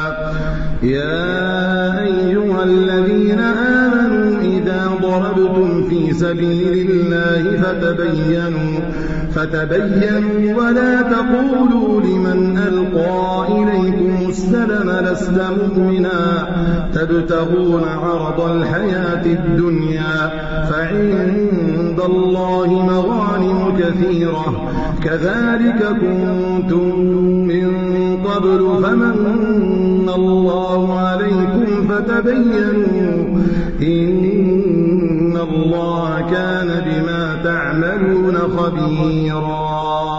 يا أيها الذين آمنوا إذا ضربتم في سبيل الله فتبينوا فتبينوا ولا تقولوا لمن ألقى إليكم السلم لست مؤمنا تبتغون عرض الحياة الدنيا فعند الله مغانم كثيرة كذلك كنتم من قبل فمن الله عليكم فتبينوا إن الله كان بما تعملون خبيرا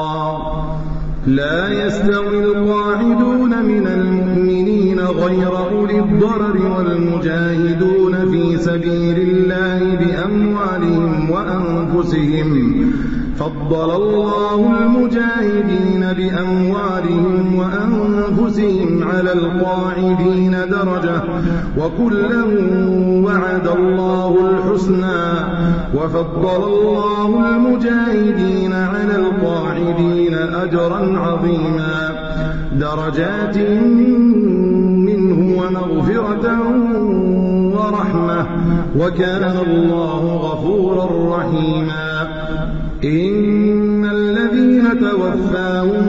لا يستوي القاعدون من المؤمنين غير أولي الضرر والمجاهدون في سبيل الله بأموالهم وأنفسهم فضل الله المجاهدين بأموالهم وأنفسهم على القاعدين درجة وكلا وعد الله الحسنى وفضل الله المجاهدين على القاعدين أجرا عظيما درجات منه ومغفرة ورحمة وكان الله غفورا رحيما إن الذين توفاهم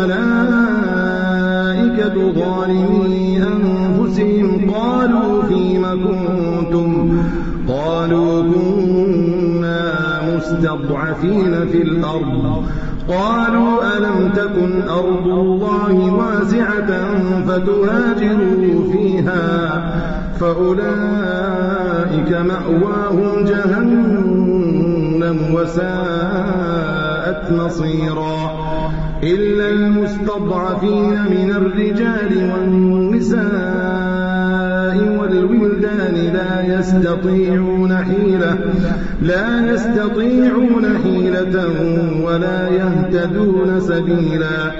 الملائكة ظالمي أنفسهم قالوا فيم كنتم قالوا كنا مستضعفين في الأرض قالوا ألم تكن أرض الله واسعة فتهاجروا فيها فأولئك مأواهم جهنم وساءت مصيرا إلا المستضعفين من الرجال والنساء والولدان لا يستطيعون حيلة لا يستطيعون حيلة ولا يهتدون سبيلا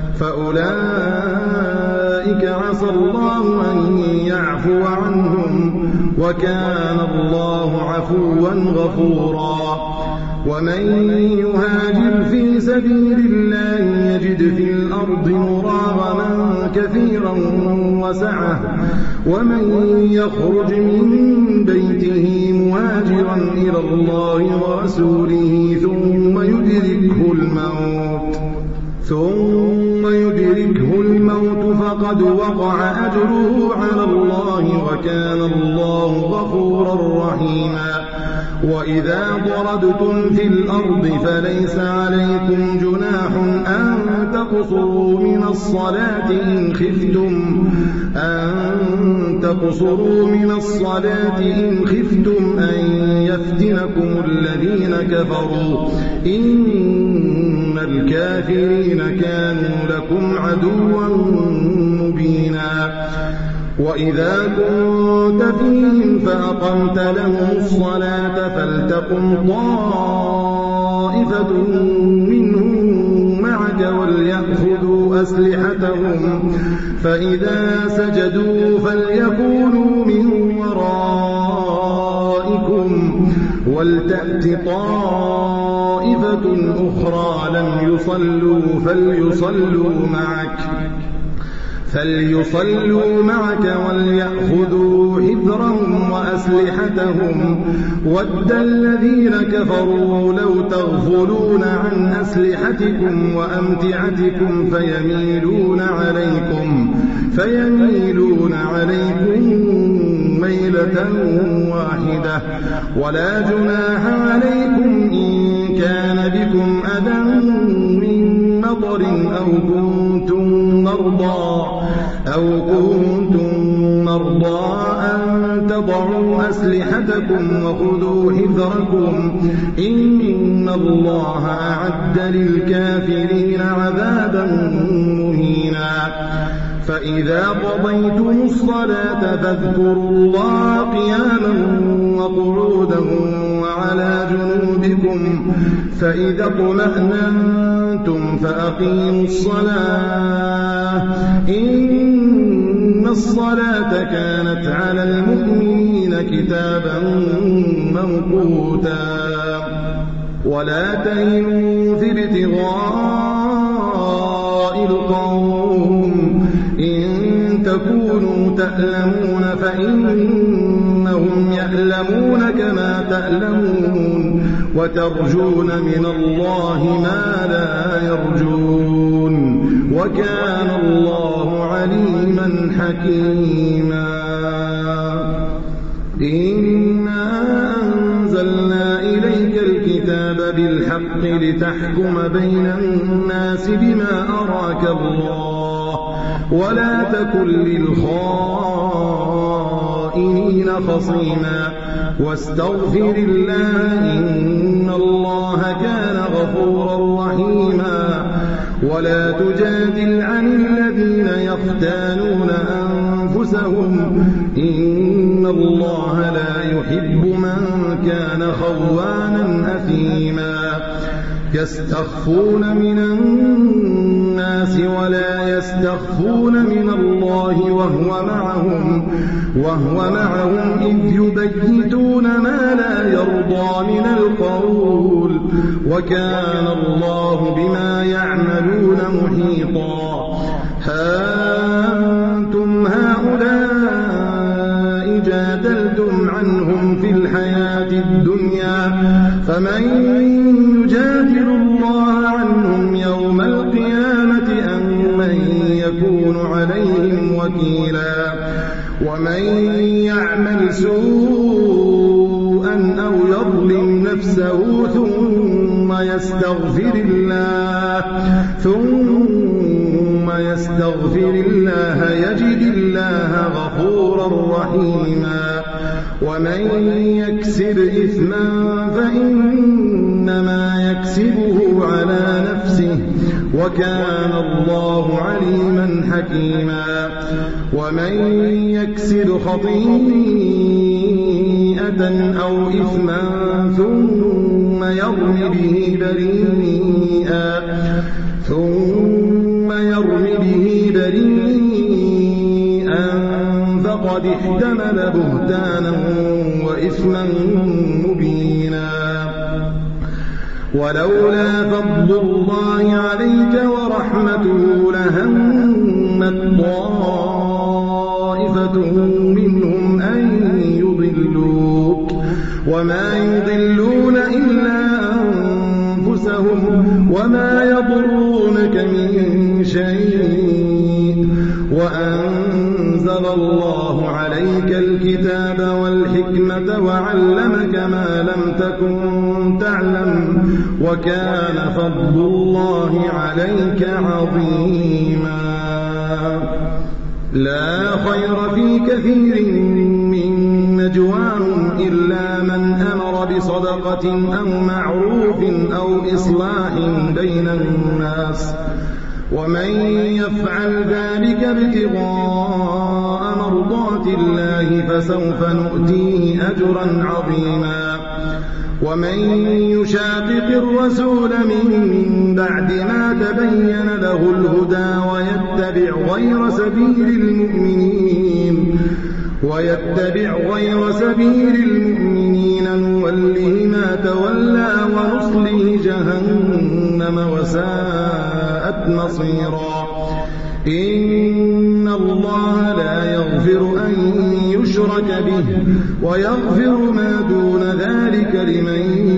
فأولئك عسى الله أن يعفو عنهم وكان الله عفوا غفورا ومن يهاجر في سبيل الله يجد في الأرض مراغما كثيرا وسعة ومن يخرج من بيته مهاجرا إلى الله ورسوله ثم يدركه الموت ثم يدركه الموت فقد وقع أجره على الله وكان الله غفورا رحيما وإذا ضربتم في الأرض فليس عليكم جناح أن تقصروا من الصلاة إن خفتم أن تقصروا من الصلاة إن خفتم أن يفتنكم الذين كفروا إن الكافرين كانوا لكم عدوا مبينا وإذا كنت فيهم فأقمت لهم الصلاة فلتقم طائفة منهم معك وليأخذوا أسلحتهم فإذا سجدوا فليكونوا من ورائكم ولتأت طائفة أخرى لم يصلوا فليصلوا معك فليصلوا معك وليأخذوا حذرهم وأسلحتهم ود الذين كفروا لو تغفلون عن أسلحتكم وأمتعتكم فيميلون عليكم فيميلون عليكم ميلة واحدة ولا جناح عليكم إن كان بكم أذى من مطر أو كنتم مرضى أو كنتم مرضى أن تضعوا أسلحتكم وخذوا حذركم إن الله أعد للكافرين عذابا مهينا فإذا قضيتم الصلاة فاذكروا الله قياما وقعودا وعلى جنوبكم فإذا اطمأننتم فأقيموا الصلاة إن الصلاة كانت على المؤمنين كتابا موقوتا ولا تهنوا في ابتغاء القوم إن تكونوا تألمون فإنهم يألمون كما تألمون وترجون من الله ما لا يرجون وكان الله عليما حكيما إنا أنزلنا إليك الكتاب بالحق لتحكم بين الناس بما أراك الله ولا تكن للخائنين خصيما واستغفر الله إن الله كان غفورا رحيما ولا تجادل عن الذين يختانون أنفسهم إن الله لا يحب من كان خوانا أثيما يستخفون من الناس ولا يستخفون من الله وهو معهم وهو معهم إذ يبيتون ما لا يرضى من القول وكان الله بما يعملون محيطا ها أنتم هؤلاء جادلتم عنهم في الحياة الدنيا فمن يجادل الله عنهم يوم القيامة أم من يكون عليهم وكيلا ومن يعمل سوءا أو يظلم نفسه ثم يستغفر الله ثم يستغفر الله يجد الله غفورا رحيما ومن يكسب إثما فإنما يكسبه على نفسه وكان الله عليما حكيما ومن يكسب خطيئة أو إثما ثم يرم به بريئا ثم يرم به بريئا فقد احتمل بهتانا وإثما مبينا ولولا فضل الله عليك ورحمته لهمت طائفة منهم أن يضلوك وما يضلون إلا أنفسهم وما يضرونك من شيء وأنزل الله عليك الكتاب والحكمة وعلمك ما لم تكن تعلم وكان فضل الله عليك عظيما لا خير في كثير من نجواهم إلا من أمر بصدقة أو معروف أو إصلاح بين الناس ومن يفعل ذلك ابتغاء مرضات الله فسوف نؤتيه أجرا عظيما ومن يشاقق الرسول من بعد ما تبين له الهدى ويتبع غير سبيل المؤمنين ويتبع غير سبيل المؤمنين نوله ما تولى ونصله جهنم وساءت مصيرا إن الله لا يغفر أن يشرك به ويغفر ما دون ذلك لمن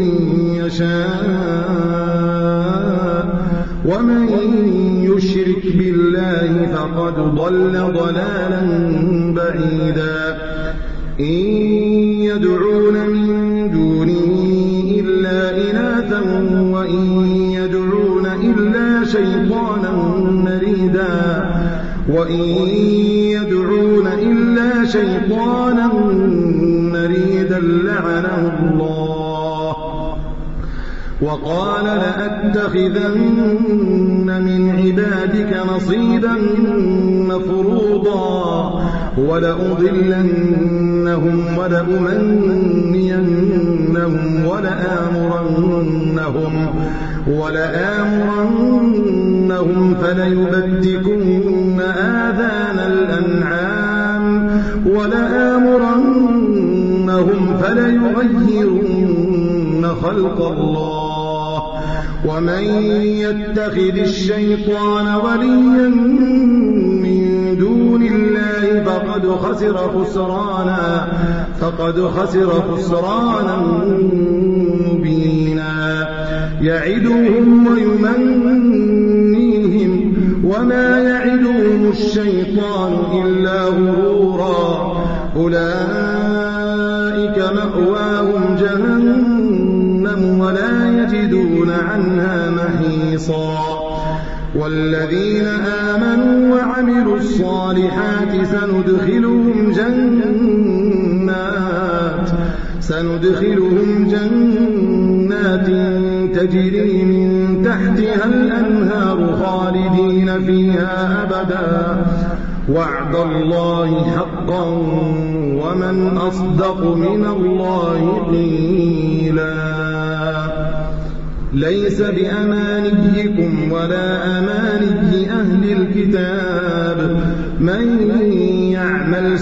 يشاء ومن يشرك بالله فقد ضل ضلالا بعيدا إن يدعون من دونه إلا إناثا وإن يدعون إلا شيطانا مريدا وإن يدعون إلا شيطانا مريدا لعنه الله وقال لأتخذن من عبادك نصيبا مفروضا ولأضلنهم ولأمنينهم ولآمرنهم ولآمرنهم فليبتكن آذان الأنعام ولآمرنهم فليغيرن خلق الله ومن يتخذ الشيطان وليا من دون الله فقد خسر خسرانا فقد خسر خسرانا مبينا يعدهم ويمنيهم وما يعدهم الشيطان إلا غرورا أولئك مأواهم جهنم ولا يجدون عنها محيصا والذين آمنوا وعملوا الصالحات سندخلهم جنات سندخلهم جنات تجري من تحتها الأنهار خالدين فيها أبدا وعد الله حقا ومن أصدق من الله قيلا ليس بأمانيكم ولا أماني أهل الكتاب من يعمل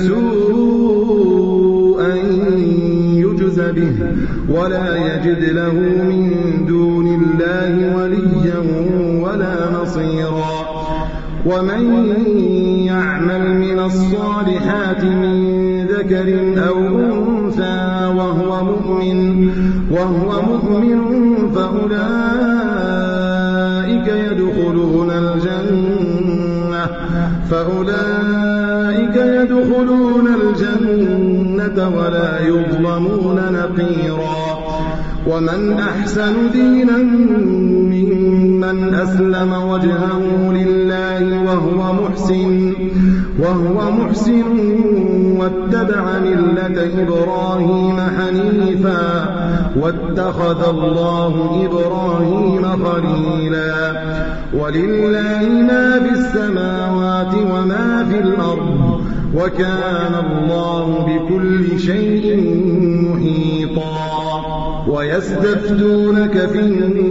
سوءا يجز به ولا يجد له من دون الله وليا ولا نصيرا ومن يعمل من الصالحات من ذكر أو أنثى وهو مؤمن وهو مؤمن فأولئك يدخلون الجنة فأولئك يدخلون الجنة ولا يظلمون نقيرا ومن أحسن دينا ممن أسلم وجهه لله وهو محسن وهو محسن واتبع ملة إبراهيم حنيفا واتخذ الله إبراهيم خليلا ولله ما في السماوات وما في الأرض وكان الله بكل شيء محيطا ويستفتونك في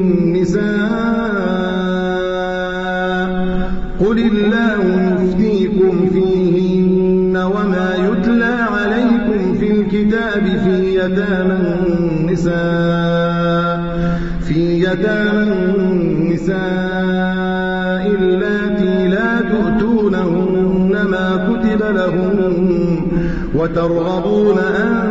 النساء قل الله يفتيكم فيهن وما يتلى عليكم في الكتاب في يتامى النساء في يتامى النساء اللاتي لا تؤتونهن ما كتب لهن وترغبون أن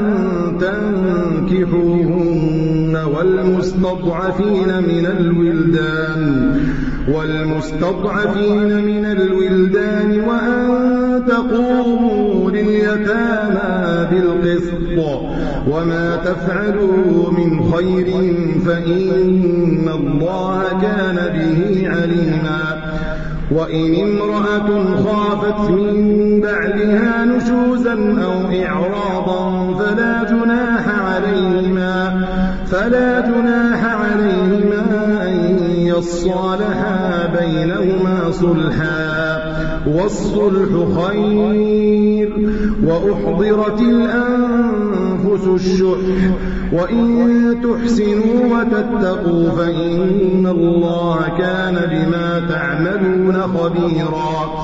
تنكحوهن والمستضعفين من الولدان والمستضعفين من الولدان وأن تقوموا لليتامى بالقسط وما تفعلوا من خير فإن الله كان به عليما وإن امرأة خافت من بعدها نشوزا أو إعراضا فلا جناح عليهما فلا جناح عليهما أن يصالحا بينهما صلحا والصلح خير وأحضرت الأنفس الشح وإن تحسنوا وتتقوا فإن الله كان بما تعملون خبيرا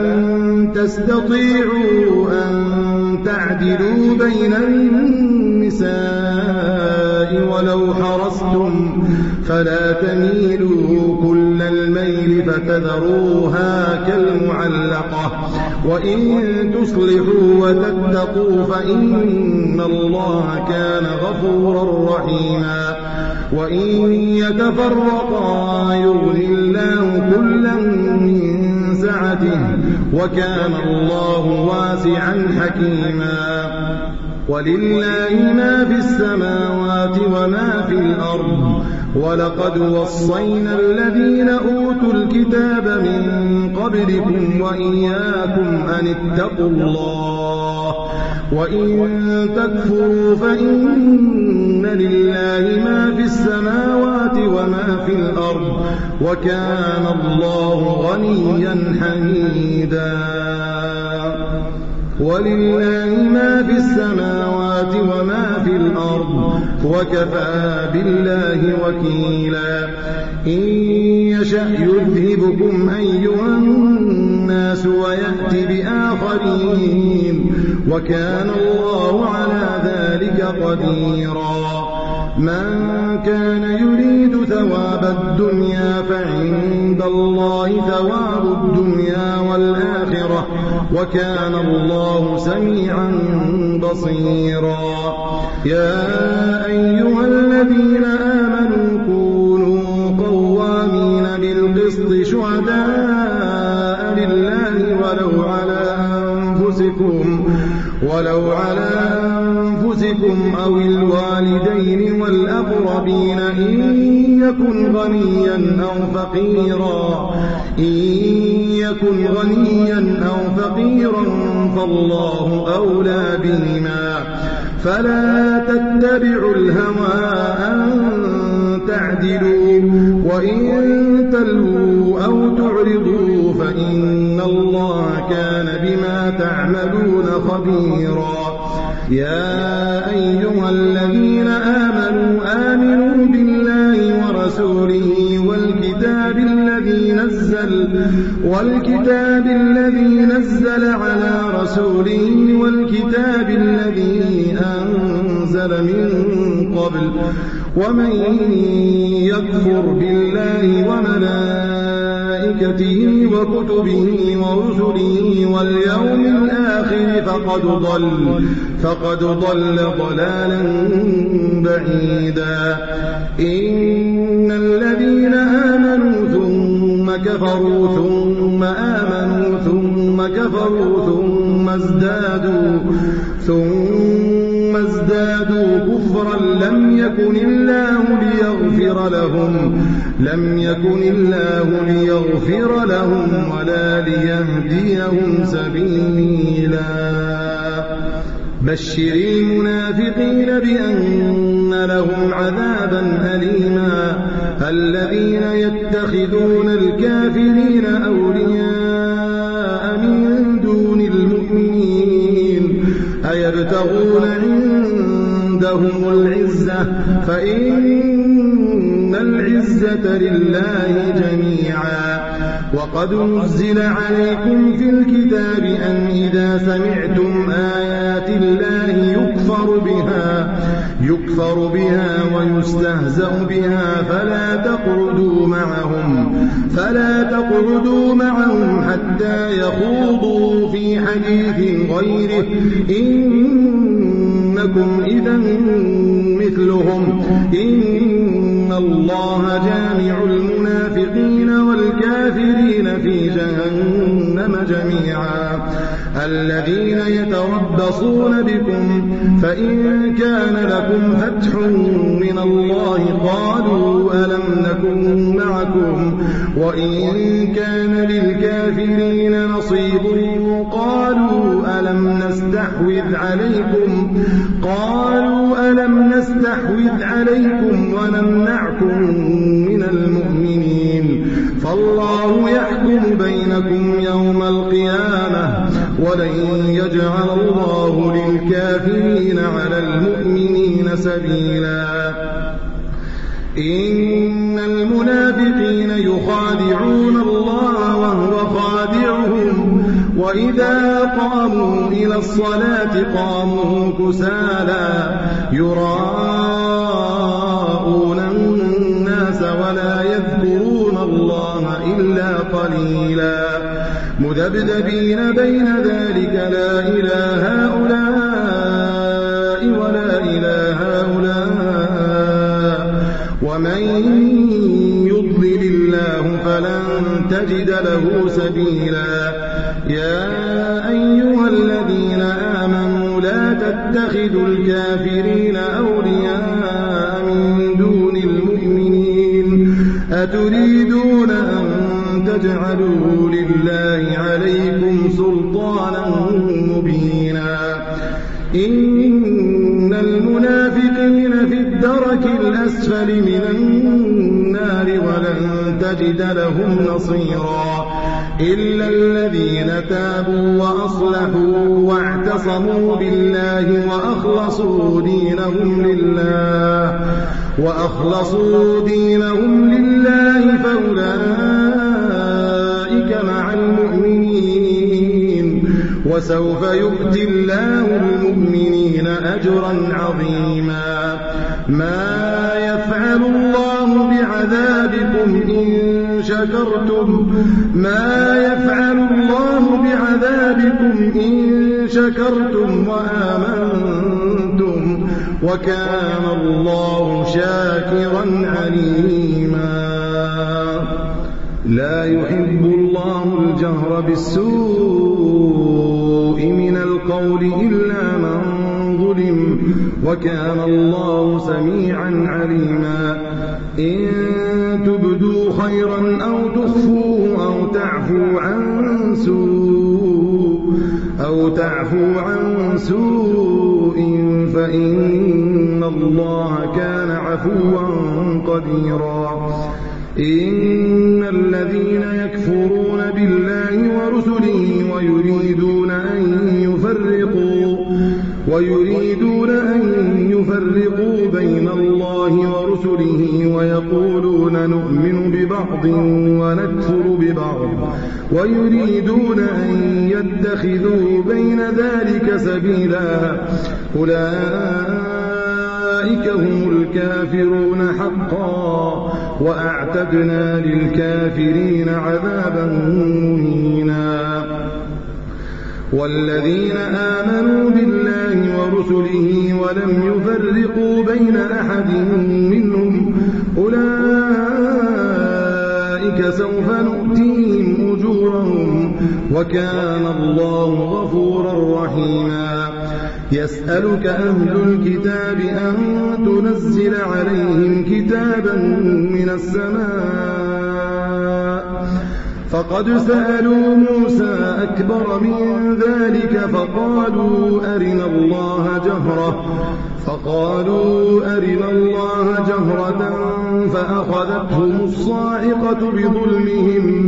ولن تستطيعوا أن تعدلوا بين النساء النساء ولو حرصتم فلا تميلوا كل الميل فتذروها كالمعلقة وإن تصلحوا وتتقوا فإن الله كان غفورا رحيما وإن يتفرقا يغني الله كلا من سعته وكان الله واسعا حكيما ولله ما في السماوات وما في الأرض ولقد وصينا الذين أوتوا الكتاب من قبلكم وإياكم أن اتقوا الله وإن تكفروا فإن لله ما في السماوات وما في الأرض وكان الله غنيا حميدا ولله ما في السماوات وما في الأرض وكفى بالله وكيلا إن يشأ يذهبكم أيها الناس ويأتي بآخرين وكان الله على ذلك قديرا من كان يريد ثواب الدنيا فعند الله ثواب الدنيا والآخرة وكان الله سميعا بصيرا يا أيها الذين آمنوا كونوا قوامين بالقسط شهداء لله ولو على أنفسكم ولو على أنفسكم أو الوالدين والأقربين إن يكن غنيا أو فقيرا إن يكن غنيا أو فقيرا فالله أولى بهما فلا تتبعوا الهوى أن تعدلوا وإن تلووا أو تعرضوا فإن الله كان بما تعملون خبيرا يا أيها الذين آمنوا آمنوا بالله ورسوله والكتاب الذي نزل والكتاب الذي نزل على رسوله والكتاب الذي أنزل من قبل ومن يكفر بالله وملائكته وكتبه ورسله واليوم الآخر فقد ضل فقد ضل ضلالا بعيدا إن الذين آمنوا ثم كفروا ثم آمنوا ثم كفروا ثم ازدادوا ثم ازدادوا كفرا لم يكن الله ليغفر لهم لم يكن الله ليغفر لهم ولا ليهديهم سبيلا بشر المنافقين بأن لهم عذابا أليما الذين يتخذون الكافرين أولياء من دون المؤمنين أيبتغون عندهم العزة فإن العزة لله جميعا وقد نزل عليكم في الكتاب أن إذا سمعتم آيات الله يكفر بها يكفر بها ويستهزأ بها فلا تقعدوا معهم فلا تقعدوا معهم حتى يخوضوا في حديث غيره إنكم إذا مثلهم إن الله جامع المنافقين والكافرين في جهنم جميعا الذين يتربصون بكم فإن كان لكم فتح من الله قالوا ألم نكن معكم وإن كان للكافرين نصيب قالوا ألم نستحوذ عليكم قالوا ألم نستحوذ عليكم ونمنعكم من المؤمنين فالله يحكم بينكم يوم القيامة ولن يجعل الله للكافرين على المؤمنين سبيلا إن المنافقين يخادعون الله وهو خادعهم وإذا قاموا إلى الصلاة قاموا كسالى يراءون الناس ولا يذكرون الله إلا قليلا مذبذبين بين ذلك لا إله هؤلاء ولا إله هؤلاء ومن يضلل الله فلن تجد له سبيلا يا أيها الذين آمنوا لا تتخذوا الكافرين أولياء من دون المؤمنين أتريدون أن تجعلوا لله عليكم سلطانا مبينا إن المنافقين في الدرك الأسفل من النار ولن تجد لهم نصيرا إلا الذين تابوا وأصلحوا واعتصموا بالله وأخلصوا دينهم لله وأخلصوا دينهم لله فأولئك مع المؤمنين وسوف يؤتي الله المؤمنين أجرا عظيما ما يفعل الله بعذابكم إن شكرتم ما يفعل الله بعذابكم إن شكرتم وآمنتم وكان الله شاكرا عليما لا يحب الله الجهر بالسوء من القول إلا من ظلم وكان الله سميعا عليما إن تبدوا خيرا أو تخفوه أو تعفو عن سوء أو تعفو عن سوء فإن الله كان عفوا قديرا إن الذين يكفرون بالله ورسله ويريدون أن يفرقوا ويريدون أن يفرقوا بين الله ورسله ويقولون نؤمن ببعض ونكفر ببعض ويريدون أن يتخذوا بين ذلك سبيلا أولئك هم الكافرون حقا وأعتدنا للكافرين عذابا مهينا والذين آمنوا بالله ورسله ولم يفرقوا بين أحد منهم أولئك سوف نؤتيهم أجورهم وكان الله غفورا رحيما يسألك أهل الكتاب أن تنزل عليهم كتابا من السماء فقد سألوا موسى أكبر من ذلك فقالوا أرنا الله جهرة فقالوا أرنا الله جهرة فأخذتهم الصاعقة بظلمهم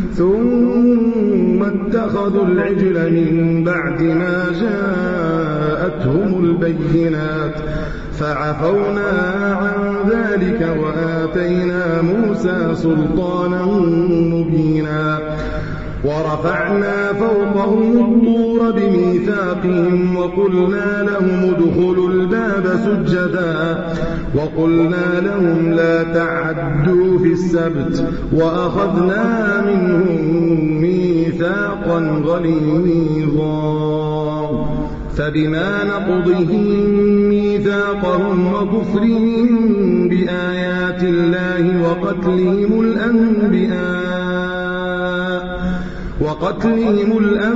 ثم اتخذوا العجل من بعد ما جاءتهم البينات فعفونا عن ذلك وآتينا موسى سلطانا مبينا ورفعنا فوقهم الطور بميثاقهم وقلنا لهم ادخلوا الباب سجدا وقلنا لهم لا تعدوا في السبت وأخذنا منهم ميثاقا غليظا فبما نقضهم ميثاقهم وكفرهم بآيات الله وقتلهم الأنبياء وقتلهم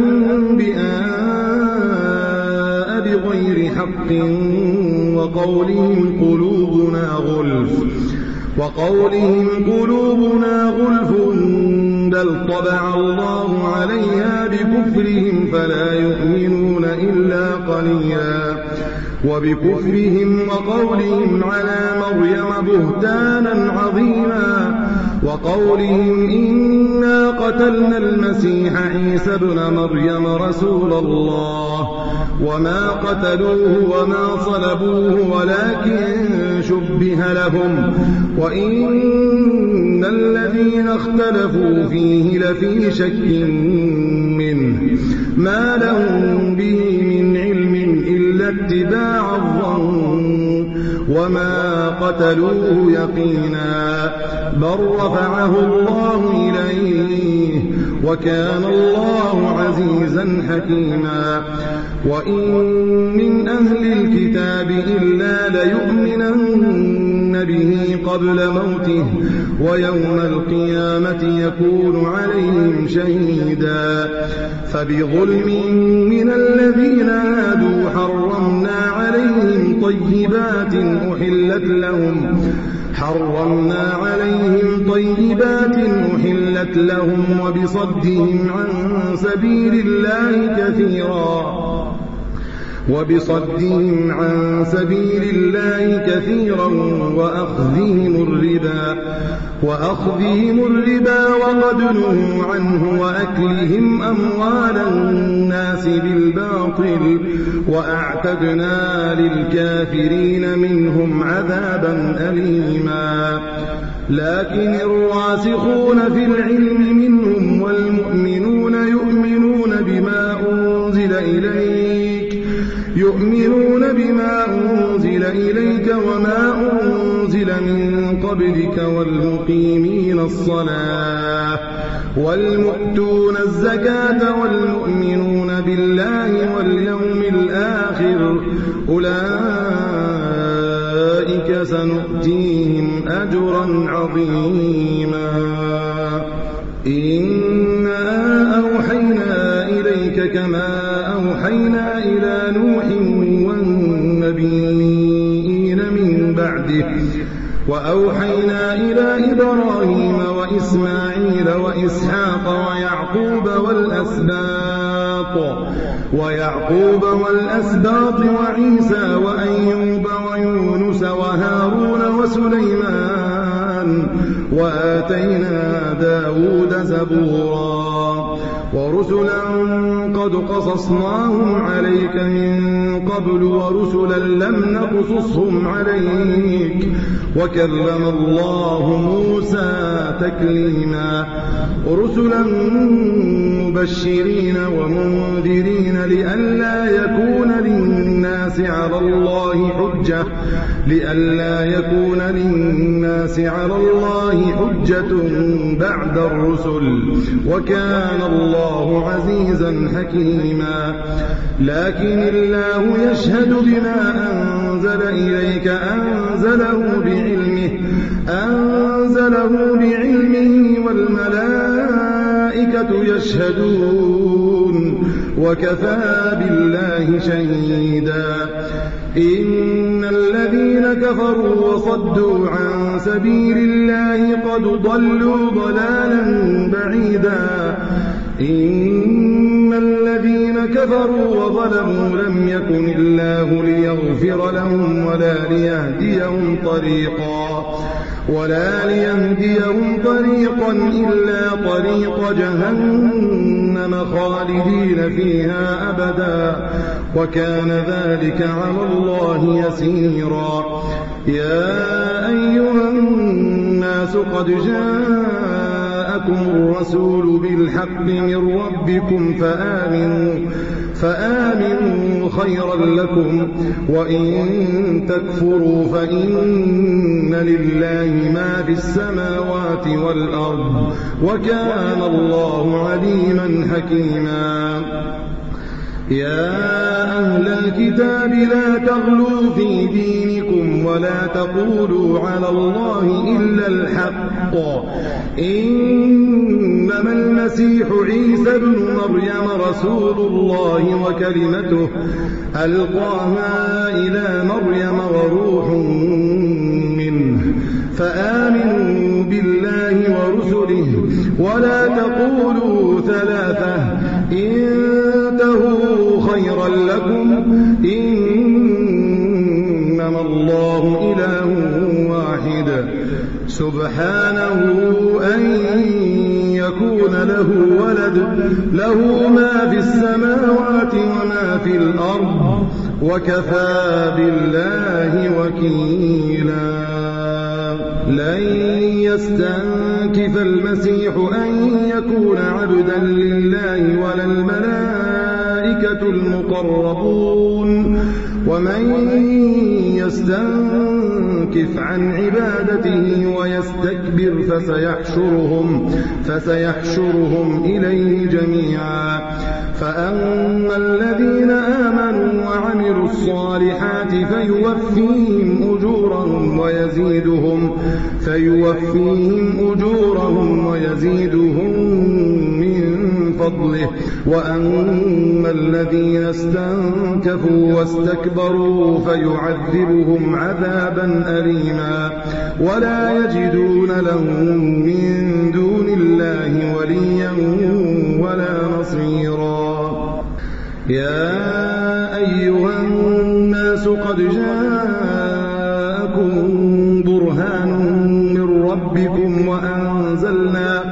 الأنبياء بغير حق وقولهم قلوبنا غلف وقولهم قلوبنا غلف بل طبع الله عليها بكفرهم فلا يؤمنون إلا قليلا وبكفرهم وقولهم على مريم بهتانا عظيما وقولهم إنا قتلنا المسيح عيسى ابن مريم رسول الله وما قتلوه وما صلبوه ولكن شبه لهم وإن الذين اختلفوا فيه لفي شك منه ما لهم به من علم إلا اتباع الظن وما قتلوه يقينا بل رفعه الله إليه وكان الله عزيزا حكيما وإن من أهل الكتاب إلا ليؤمنن به قبل موته ويوم القيامة يكون عليهم شهيدا فبظلم من الذين هادوا حرمنا عليهم طيبات أحلت لهم حرمنا عليهم طيبات أحلت لهم وبصدهم عن سبيل الله كثيرا وبصدهم عن سبيل الله كثيرا وأخذهم الربا وأخذهم الربا وقد نهوا عنه وأكلهم أموال الناس بالباطل وأعتدنا للكافرين منهم عذابا أليما لكن الراسخون في العلم منهم والمؤمنون يؤمنون بما أنزل إليك يؤمنون بما أنزل إليك وما أنزل من قبلك والمقيمين الصلاة والمؤتون الزكاة والمؤمنون بالله واليوم الآخر أولئك سنؤتيهم أجرا عظيما إنا أوحينا إليك كما أوحينا إلى نوح والنبيين من بعده وأوحينا إلى إبراهيم وإسماعيل وإسحاق ويعقوب والأسباط ويعقوب والأسباط وعيسى وأيوب ويونس وهارون وسليمان وآتينا داود زبورا ورسلا قد قصصناهم عليك من قبل ورسلا لم نقصصهم عليك وكلم الله موسى تكليما رسلا مبشرين ومنذرين لئلا يكون للناس على الله حجة لئلا يكون للناس على الله حجة بعد الرسل وكان الله عزيزا حكيما لكن الله يشهد بما أنزل إليك أنزله بعلمه أنزله بعلمه والملائكة يشهدون وكفى بالله شهيدا إن الذين كفروا وصدوا عن سبيل الله قد ضلوا ضلالا بعيدا إن الذين كفروا وظلموا لم يكن الله ليغفر لهم ولا ليهديهم طريقا ولا ليهديهم طريقا إلا طريق جهنم خالدين فيها أبدا وكان ذلك على الله يسيرا يا أيها الناس قد جاءكم الرسول بالحق من ربكم فآمنوا فآمنوا خيرا لكم وإن تكفروا فإن لله ما في السماوات والأرض وكان الله عليما حكيما يا أهل الكتاب لا تغلوا في دينكم ولا تقولوا على الله إلا الحق إنما المسيح عيسى ابن مريم رسول الله وكلمته ألقاها إلى مريم وروح منه فآمنوا بالله ورسله ولا تقولوا ثلاثة انتهوا خيرا لكم إنما الله إله واحد واحد سبحانه أن يكون له ولد له ما في السماوات وما في الأرض وكفى بالله وكيلا لن يستنكف المسيح أن يكون عبدا لله ولا الملائكة المقربون ومن يستنكف عن عبادته ويستكبر فسيحشرهم, فسيحشرهم إليه جميعا فأما الذين آمنوا وعملوا الصالحات فيوفيهم أجورهم ويزيدهم, فيوفيهم أجورهم ويزيدهم من فضله وأما الذين استنكفوا واستكبروا فيعذبهم عذابا أليما ولا يجدون لهم من دون الله وليا ولا نصيرا يا أيها الناس قد جاءكم برهان من ربكم وأنزلنا,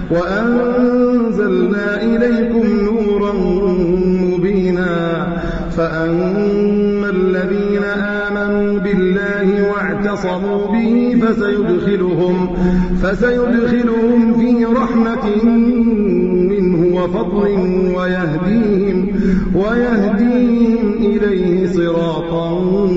وأنزلنا إليكم نورا مبينا فأما الذين آمنوا بالله واعتصموا به فسيدخلهم, فسيدخلهم في رحمة منه وفضل ويهديهم, ويهديهم إليه صراطا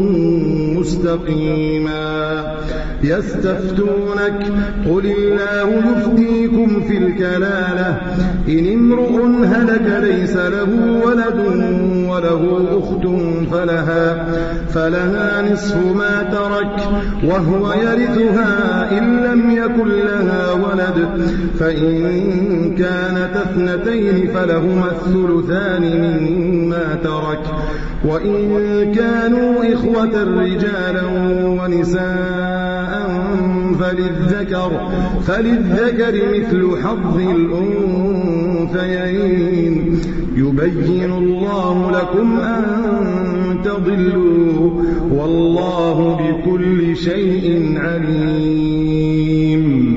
مستقيما يستفتونك قل الله يفتيكم في الكلالة إن امرؤ هلك ليس له ولد وله أخت فلها, فلها نصف ما ترك وهو يرثها إن لم يكن لها ولد فإن كانت اثنتين فلهما الثلثان مما ترك وإن كانوا إخوة رجالا ونساء فللذكر, فللذكر مثل حظ الأنثيين يبين الله لكم أن تضلوا والله بكل شيء عليم.